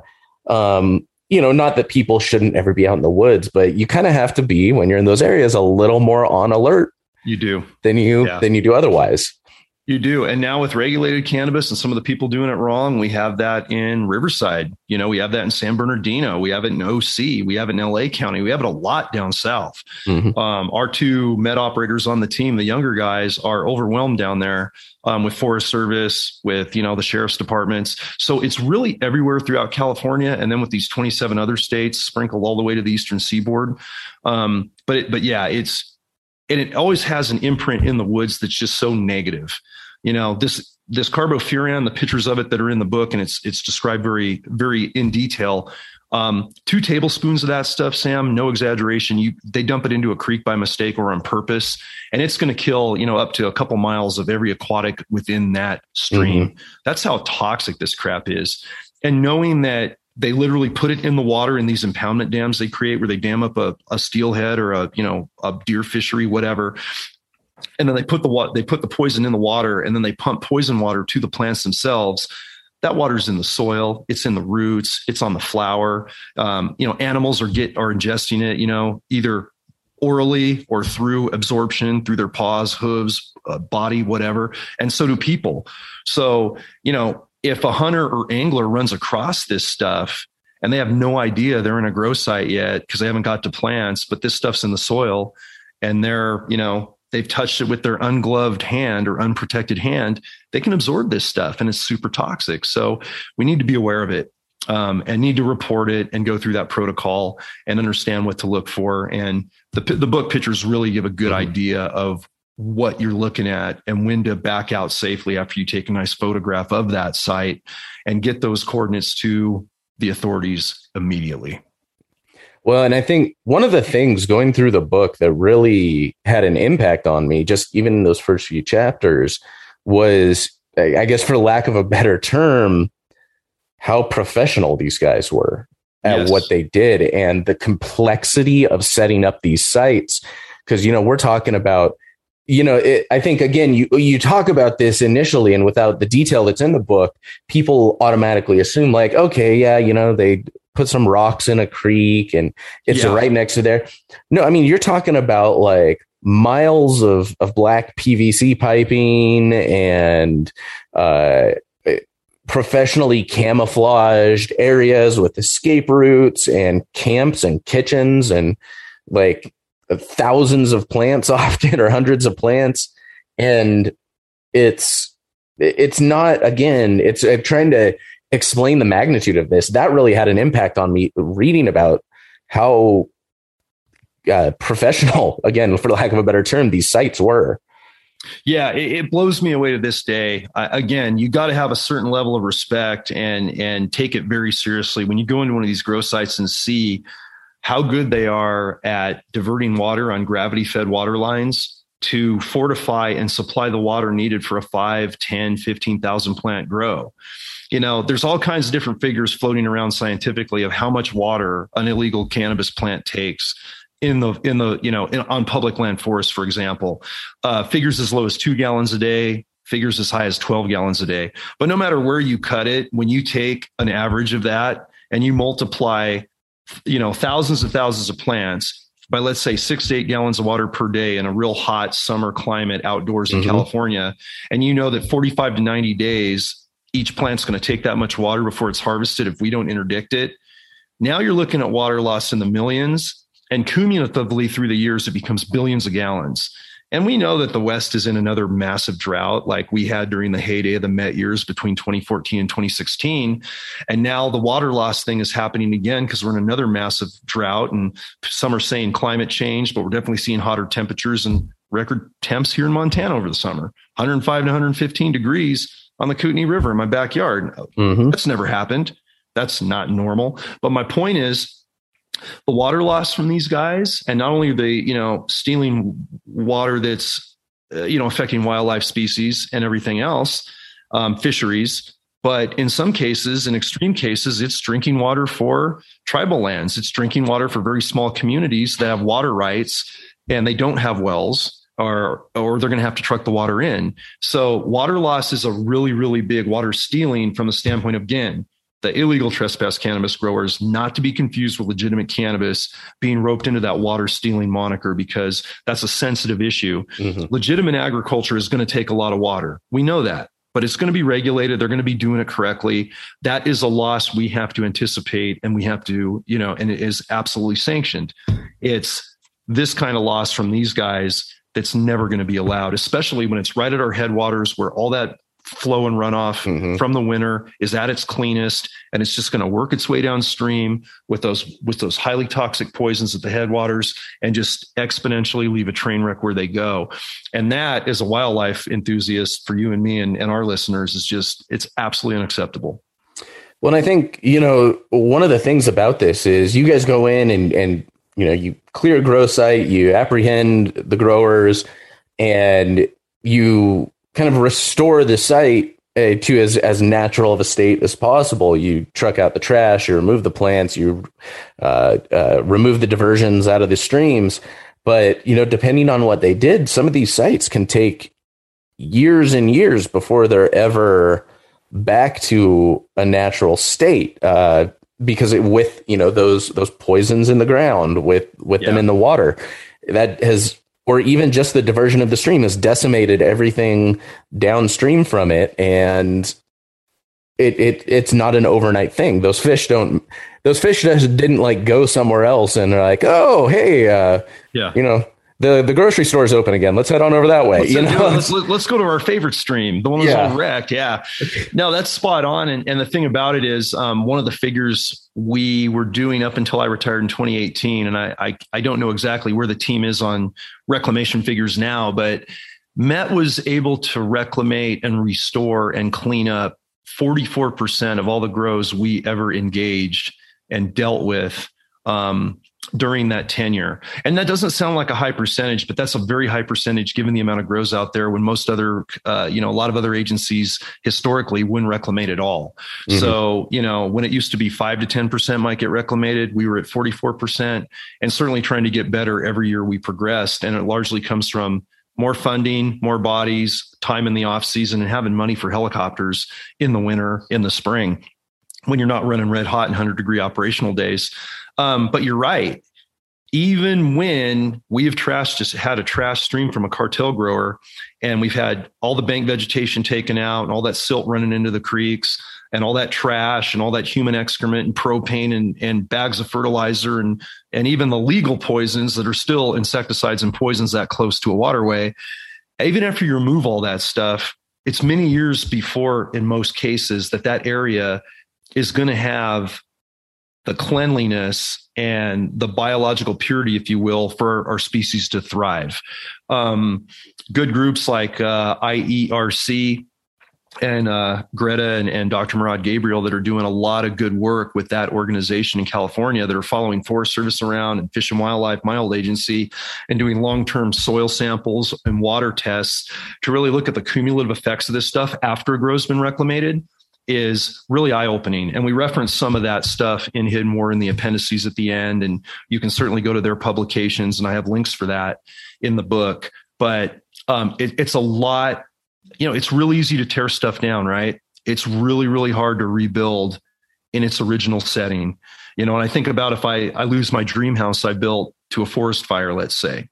Um, you know, not that people shouldn't ever be out in the woods, but you kind of have to be, when you're in those areas, a little more on alert. You do. Than you, yeah. than you do otherwise. You do. And now with regulated cannabis and some of the people doing it wrong, we have that in Riverside. You know, we have that in San Bernardino. We have it in O C. We have it in L A County. We have it a lot down south. Mm-hmm. Um, our two med operators on the team, the younger guys, are overwhelmed down there um, with Forest Service, with, you know, the sheriff's departments. So it's really everywhere throughout California. And then with these twenty-seven other states sprinkled all the way to the Eastern Seaboard. Um, but, it, but yeah, it's, and it always has an imprint in the woods that's just so negative. You know, this this carbofuran, the pictures of it that are in the book, and it's it's described very, very in detail. Um, two tablespoons of that stuff, Sam, no exaggeration. You they dump it into a creek by mistake or on purpose, and it's going to kill, you know, up to a couple miles of every aquatic within that stream. Mm-hmm. That's how toxic this crap is. And knowing that they literally put it in the water in these impoundment dams they create, where they dam up a, a steelhead or a, you know, a deer fishery, whatever. And then they put the water, they put the poison in the water, and then they pump poison water to the plants themselves. That water's in the soil, it's in the roots, it's on the flower. Um, you know, animals are get are ingesting it, you know, either orally or through absorption through their paws, hooves, uh, body, whatever. And so do people. So, you know, if a hunter or angler runs across this stuff and they have no idea they're in a grow site yet because they haven't got to plants, but this stuff's in the soil and they're, you know, they've touched it with their ungloved hand or unprotected hand, they can absorb this stuff and it's super toxic. So we need to be aware of it um, and need to report it and go through that protocol and understand what to look for. And the, the book pictures really give a good mm-hmm. idea of what you're looking at and when to back out safely after you take a nice photograph of that site and get those coordinates to the authorities immediately. Well, and I think one of the things going through the book that really had an impact on me, just even in those first few chapters, was, I guess for lack of a better term, how professional these guys were at yes. what they did and the complexity of setting up these sites. Because, you know, we're talking about, you know, it, I think, again, you you talk about this initially and without the detail that's in the book, people automatically assume like, OK, yeah, you know, they put some rocks in a creek and it's yeah. right next to there. No, I mean, you're talking about like miles of, of black P V C piping and, uh, professionally camouflaged areas with escape routes and camps and kitchens and like thousands of plants often or hundreds of plants. And it's, it's not, again, it's I'm trying to explain the magnitude of this. That really had an impact on me reading about how uh, professional, again, for lack of a better term, these sites were. Yeah, it, it blows me away to this day. I, again, you got to have a certain level of respect and and take it very seriously when you go into one of these grow sites and see how good they are at diverting water on gravity-fed water lines to fortify and supply the water needed for a five, ten, fifteen thousand plant grow. You know, there's all kinds of different figures floating around scientifically of how much water an illegal cannabis plant takes in the, in the, you know, in, on public land forests, for example, uh, figures as low as two gallons a day, figures as high as twelve gallons a day. But no matter where you cut it, when you take an average of that and you multiply, you know, thousands and thousands of plants by, let's say, six to eight gallons of water per day in a real hot summer climate outdoors in mm-hmm. California, and you know that forty-five to ninety days, each plant's going to take that much water before it's harvested if we don't interdict it. Now you're looking at water loss in the millions. And cumulatively through the years, it becomes billions of gallons. And we know that the West is in another massive drought like we had during the heyday of the Met years between twenty fourteen and twenty sixteen. And now the water loss thing is happening again because we're in another massive drought. And some are saying climate change, but we're definitely seeing hotter temperatures and record temps here in Montana over the summer. one hundred five to one hundred fifteen degrees on the Kootenai River in my backyard. Mm-hmm. That's never happened. That's not normal. But my point is, the water loss from these guys, and not only are they, you know, stealing water that's, uh, you know, affecting wildlife species and everything else, um, fisheries, but in some cases, in extreme cases, it's drinking water for tribal lands. It's drinking water for very small communities that have water rights and they don't have wells, or or they're going to have to truck the water in. So water loss is a really, really big water stealing from the standpoint of, again, the illegal trespass cannabis growers, not to be confused with legitimate cannabis being roped into that water stealing moniker, because that's a sensitive issue. Mm-hmm. Legitimate agriculture is going to take a lot of water. We know that, but it's going to be regulated. They're going to be doing it correctly. That is a loss we have to anticipate, and we have to, you know, and it is absolutely sanctioned. It's this kind of loss from these guys that's never going to be allowed, especially when it's right at our headwaters where all that flow and runoff mm-hmm. from the winter is at its cleanest, and it's just going to work its way downstream with those with those highly toxic poisons at the headwaters and just exponentially leave a train wreck where they go. And that, as a wildlife enthusiast, for you and me and, and our listeners, is just, it's absolutely unacceptable. Well, I think, you know, one of the things about this is you guys go in and, and you know, you clear a grow site, you apprehend the growers, and you kind of restore the site uh, to as, as natural of a state as possible. You truck out the trash, you remove the plants, you uh, uh, remove the diversions out of the streams. But, you know, depending on what they did, some of these sites can take years and years before they're ever back to a natural state, uh, because it, with, you know, those those poisons in the ground, with, with yeah. them in the water, that has, or even just the diversion of the stream has decimated everything downstream from it. And it, it it's not an overnight thing. Those fish don't, those fish just didn't like go somewhere else and they're like, oh, hey, uh, yeah, you know, the, the grocery store is open again. Let's head on over that way. Let's, you know, let's, let's go to our favorite stream, the one that's yeah. all wrecked. Yeah, no, that's spot on. And, and the thing about it is, um, one of the figures we were doing up until I retired in twenty eighteen, and I, I, I don't know exactly where the team is on reclamation figures now, but Met was able to reclamate and restore and clean up forty-four percent of all the grows we ever engaged and dealt with, um, during that tenure. And that doesn't sound like a high percentage, but that's a very high percentage given the amount of grows out there, when most other, uh, you know, a lot of other agencies historically wouldn't reclamate at all. Mm-hmm. So, you know, when it used to be five to ten percent might get reclamated, we were at forty-four percent, and certainly trying to get better every year we progressed. And it largely comes from more funding, more bodies, time in the off season, and having money for helicopters in the winter, in the spring, when you're not running red hot and one hundred degree operational days. Um, but you're right. even when we have trash, just had a trash stream from a cartel grower, and we've had all the bank vegetation taken out and all that silt running into the creeks and all that trash and all that human excrement and propane and, and bags of fertilizer and, and even the legal poisons that are still insecticides and poisons that close to a waterway. Even after you remove all that stuff, it's many years before, in most cases, that that area is going to have the cleanliness and the biological purity, if you will, for our species to thrive. Um, good groups like uh, I E R C and uh, Greta and, and Doctor Murad Gabriel that are doing a lot of good work with that organization in California that are following Forest Service around and Fish and Wildlife, my old agency, and doing long-term soil samples and water tests to really look at the cumulative effects of this stuff after a grow's been reclamated is really eye-opening. And we reference some of that stuff in Hidden War in the appendices at the end. And you can certainly go to their publications, and I have links for that in the book. But um, it, it's a lot, you know, it's really easy to tear stuff down, right? It's really, really hard to rebuild in its original setting. You know, and I think about if I, I lose my dream house I built to a forest fire, let's say,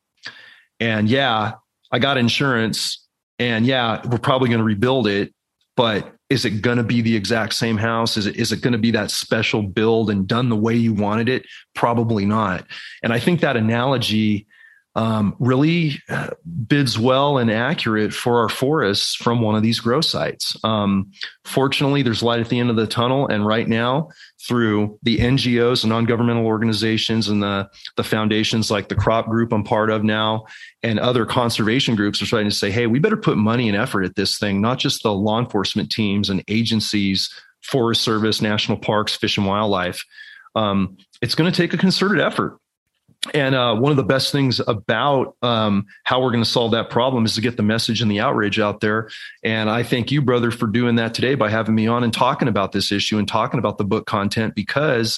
and yeah, I got insurance, and yeah, we're probably going to rebuild it, but is it going to be the exact same house? Is it, is it going to be that special build and done the way you wanted it? Probably not. And I think that analogy um, really uh, bids well and accurate for our forests from one of these grow sites. Um, fortunately, there's light at the end of the tunnel. And right now, through the N G Os and non-governmental organizations and the, the foundations like the Crop Group I'm part of now, and other conservation groups are starting to say, hey, we better put money and effort at this thing, not just the law enforcement teams and agencies, Forest Service, National Parks, Fish and Wildlife. Um, it's going to take a concerted effort. And uh, one of the best things about um, how we're going to solve that problem is to get the message and the outrage out there. And I thank you, brother, for doing that today by having me on and talking about this issue and talking about the book content, because,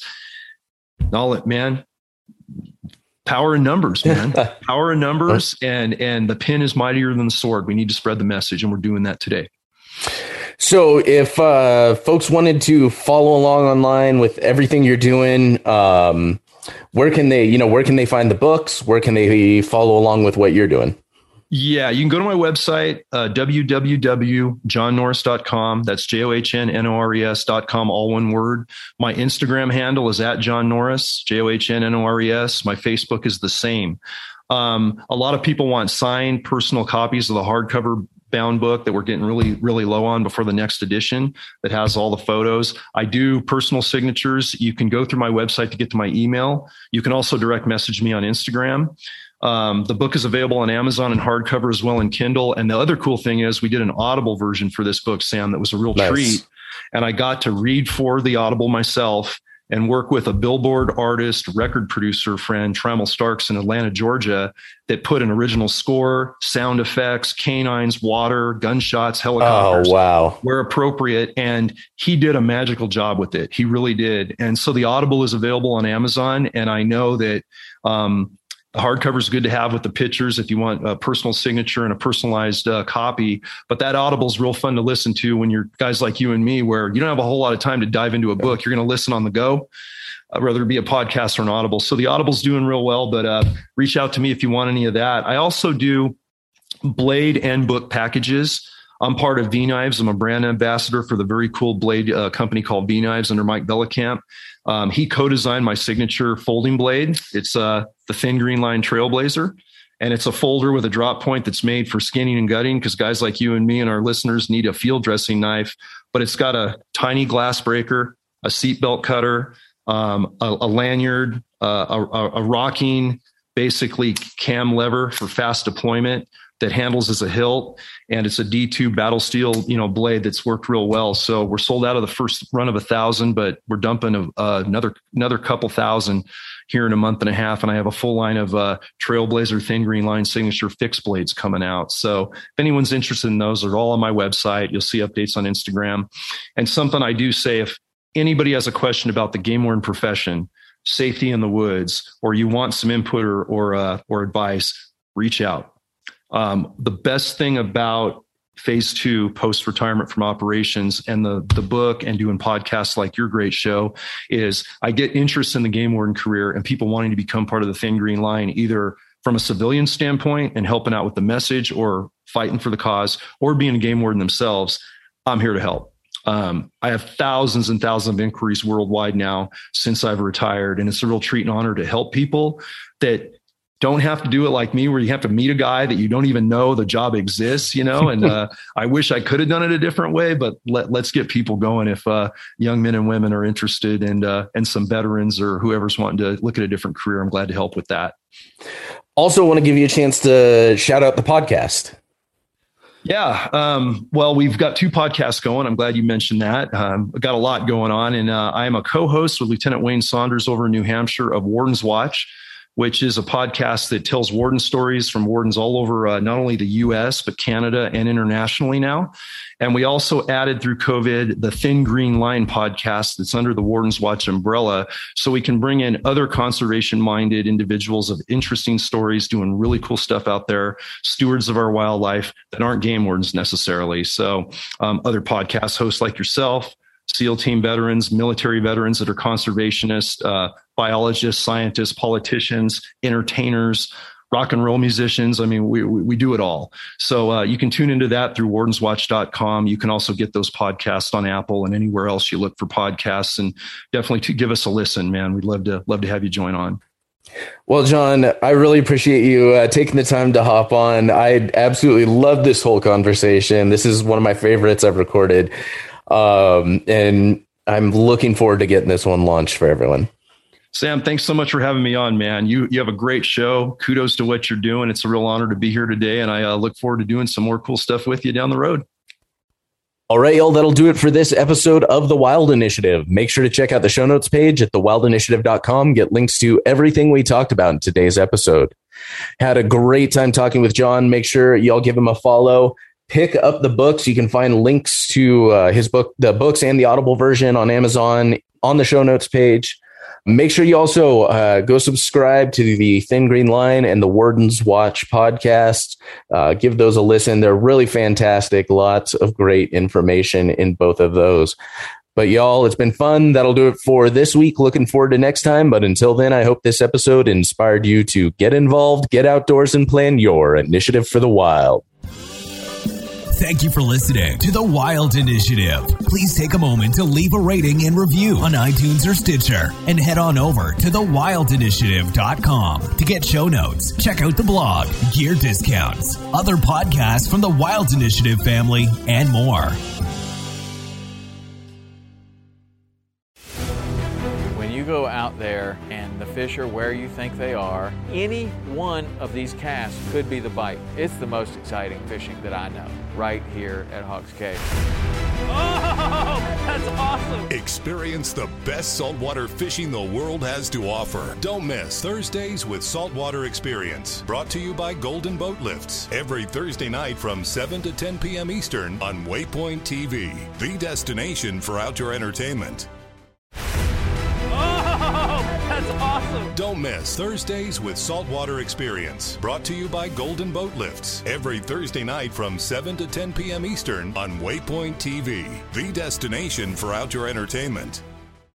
man, power in numbers, man, power in numbers, and and the pen is mightier than the sword. We need to spread the message, and we're doing that today. So if uh, folks wanted to follow along online with everything you're doing, um, where can they, you know, where can they find the books? Where can they follow along with what you're doing? Yeah, you can go to my website, uh, w w w dot john norris dot com. That's J O H N N O R E S dot com, all one word. My Instagram handle is at John Norris, J O H N N O R E S. My Facebook is the same. Um, a lot of people want signed personal copies of the hardcover bound book that we're getting really, really low on before the next edition that has all the photos. I do personal signatures. You can go through my website to get to my email. You can also direct message me on Instagram. Um, the book is available on Amazon and hardcover as well in Kindle. And the other cool thing is we did an Audible version for this book, Sam, that was a real nice treat. And I got to read for the Audible myself and work with a billboard artist, record producer friend, Trammell Starks in Atlanta, Georgia, that put an original score, sound effects, canines, water, gunshots, helicopters. Oh, wow. Where appropriate. And he did a magical job with it. He really did. And so the Audible is available on Amazon. And I know that um, the hardcover is good to have with the pictures if you want a personal signature and a personalized uh, copy. But that Audible is real fun to listen to when you're guys like you and me, where you don't have a whole lot of time to dive into a book. You're going to listen on the go, uh, whether it be a podcast or an Audible. So the Audible's doing real well, but uh, reach out to me if you want any of that. I also do blade and book packages. I'm part of V-Knives. I'm a brand ambassador for the very cool blade uh, company called V-Knives under Mike Bellicamp. Um, he co-designed my signature folding blade. It's uh, the Thin Green Line Trailblazer, and it's a folder with a drop point that's made for skinning and gutting because guys like you and me and our listeners need a field dressing knife. But it's got a tiny glass breaker, a seatbelt cutter, um, a, a lanyard, uh, a, a rocking, basically cam lever for fast deployment that handles as a hilt, and it's a D two battle steel, you know, blade that's worked real well. So we're sold out of the first run of a thousand, but we're dumping a, uh, another another couple thousand here in a month and a half. And I have a full line of uh, Trailblazer Thin Green Line signature fixed blades coming out. So if anyone's interested in those, they're all on my website. You'll see updates on Instagram. And something I do say, if anybody has a question about the game warden profession, safety in the woods, or you want some input or or, uh, or advice, reach out. Um, the best thing about phase two, post-retirement from operations, and the the book and doing podcasts like your great show is I get interest in the game warden career and people wanting to become part of the Thin Green Line, either from a civilian standpoint and helping out with the message or fighting for the cause or being a game warden themselves. I'm here to help. Um, I have thousands and thousands of inquiries worldwide now since I've retired. And it's a real treat and honor to help people that don't have to do it like me, where you have to meet a guy that you don't even know the job exists, you know, and uh, I wish I could have done it a different way, but let, let's get people going. If uh, young men and women are interested and, uh, and some veterans or whoever's wanting to look at a different career, I'm glad to help with that. Also want to give you a chance to shout out the podcast. Yeah. Um, well, we've got two podcasts going. I'm glad you mentioned that. Um, I've got a lot going on, and uh, I am a co-host with Lieutenant Wayne Saunders over in New Hampshire of Warden's Watch, which is a podcast that tells warden stories from wardens all over uh, not only the U S, but Canada and internationally now. And we also added through COVID the Thin Green Line podcast that's under the Warden's Watch umbrella. So we can bring in other conservation-minded individuals of interesting stories, doing really cool stuff out there, stewards of our wildlife that aren't game wardens necessarily. So um, other podcast hosts like yourself, SEAL team veterans, military veterans that are conservationists, uh, biologists, scientists, politicians, entertainers, rock and roll musicians. I mean, we we, we do it all. So uh, you can tune into that through wardens watch dot com. You can also get those podcasts on Apple and anywhere else you look for podcasts. And definitely to give us a listen, man. We'd love to love to have you join on. Well, John, I really appreciate you uh, taking the time to hop on. I absolutely love this whole conversation. This is one of my favorites I've recorded. Um, and I'm looking forward to getting this one launched for everyone. Sam, thanks so much for having me on, man. You you have a great show. Kudos to what you're doing. It's a real honor to be here today, and I uh, look forward to doing some more cool stuff with you down the road. All right, y'all, that'll do it for this episode of The Wild Initiative. Make sure to check out the show notes page at the wild initiative dot com. Get links to everything we talked about in today's episode. Had a great time talking with John. Make sure y'all give him a follow. Pick up the books. You can find links to uh, his book, the books and the Audible version on Amazon on the show notes page. Make sure you also uh, go subscribe to the Thin Green Line and the Warden's Watch podcasts. Uh, give those a listen. They're really fantastic. Lots of great information in both of those. But y'all, it's been fun. That'll do it for this week. Looking forward to next time. But until then, I hope this episode inspired you to get involved, get outdoors, and plan your initiative for the wild. Thank you for listening to The Wild Initiative. Please take a moment to leave a rating and review on iTunes or Stitcher, and head on over to the wild initiative dot com to get show notes, check out the blog, gear discounts, other podcasts from the Wild Initiative family, and more. When you go out there and the fish are where you think they are, any one of these casts could be the bite. It's the most exciting fishing that I know, right here at Hawks Cave. Oh, that's awesome! Experience the best saltwater fishing the world has to offer. Don't miss Thursdays with Saltwater Experience, brought to you by Golden Boat Lifts, every Thursday night from seven to ten p.m. Eastern on Waypoint T V, the destination for outdoor entertainment. That's awesome! Don't miss Thursdays with Saltwater Experience, brought to you by Golden Boat Lifts, every Thursday night from seven to ten p.m. Eastern on Waypoint T V, the destination for outdoor entertainment.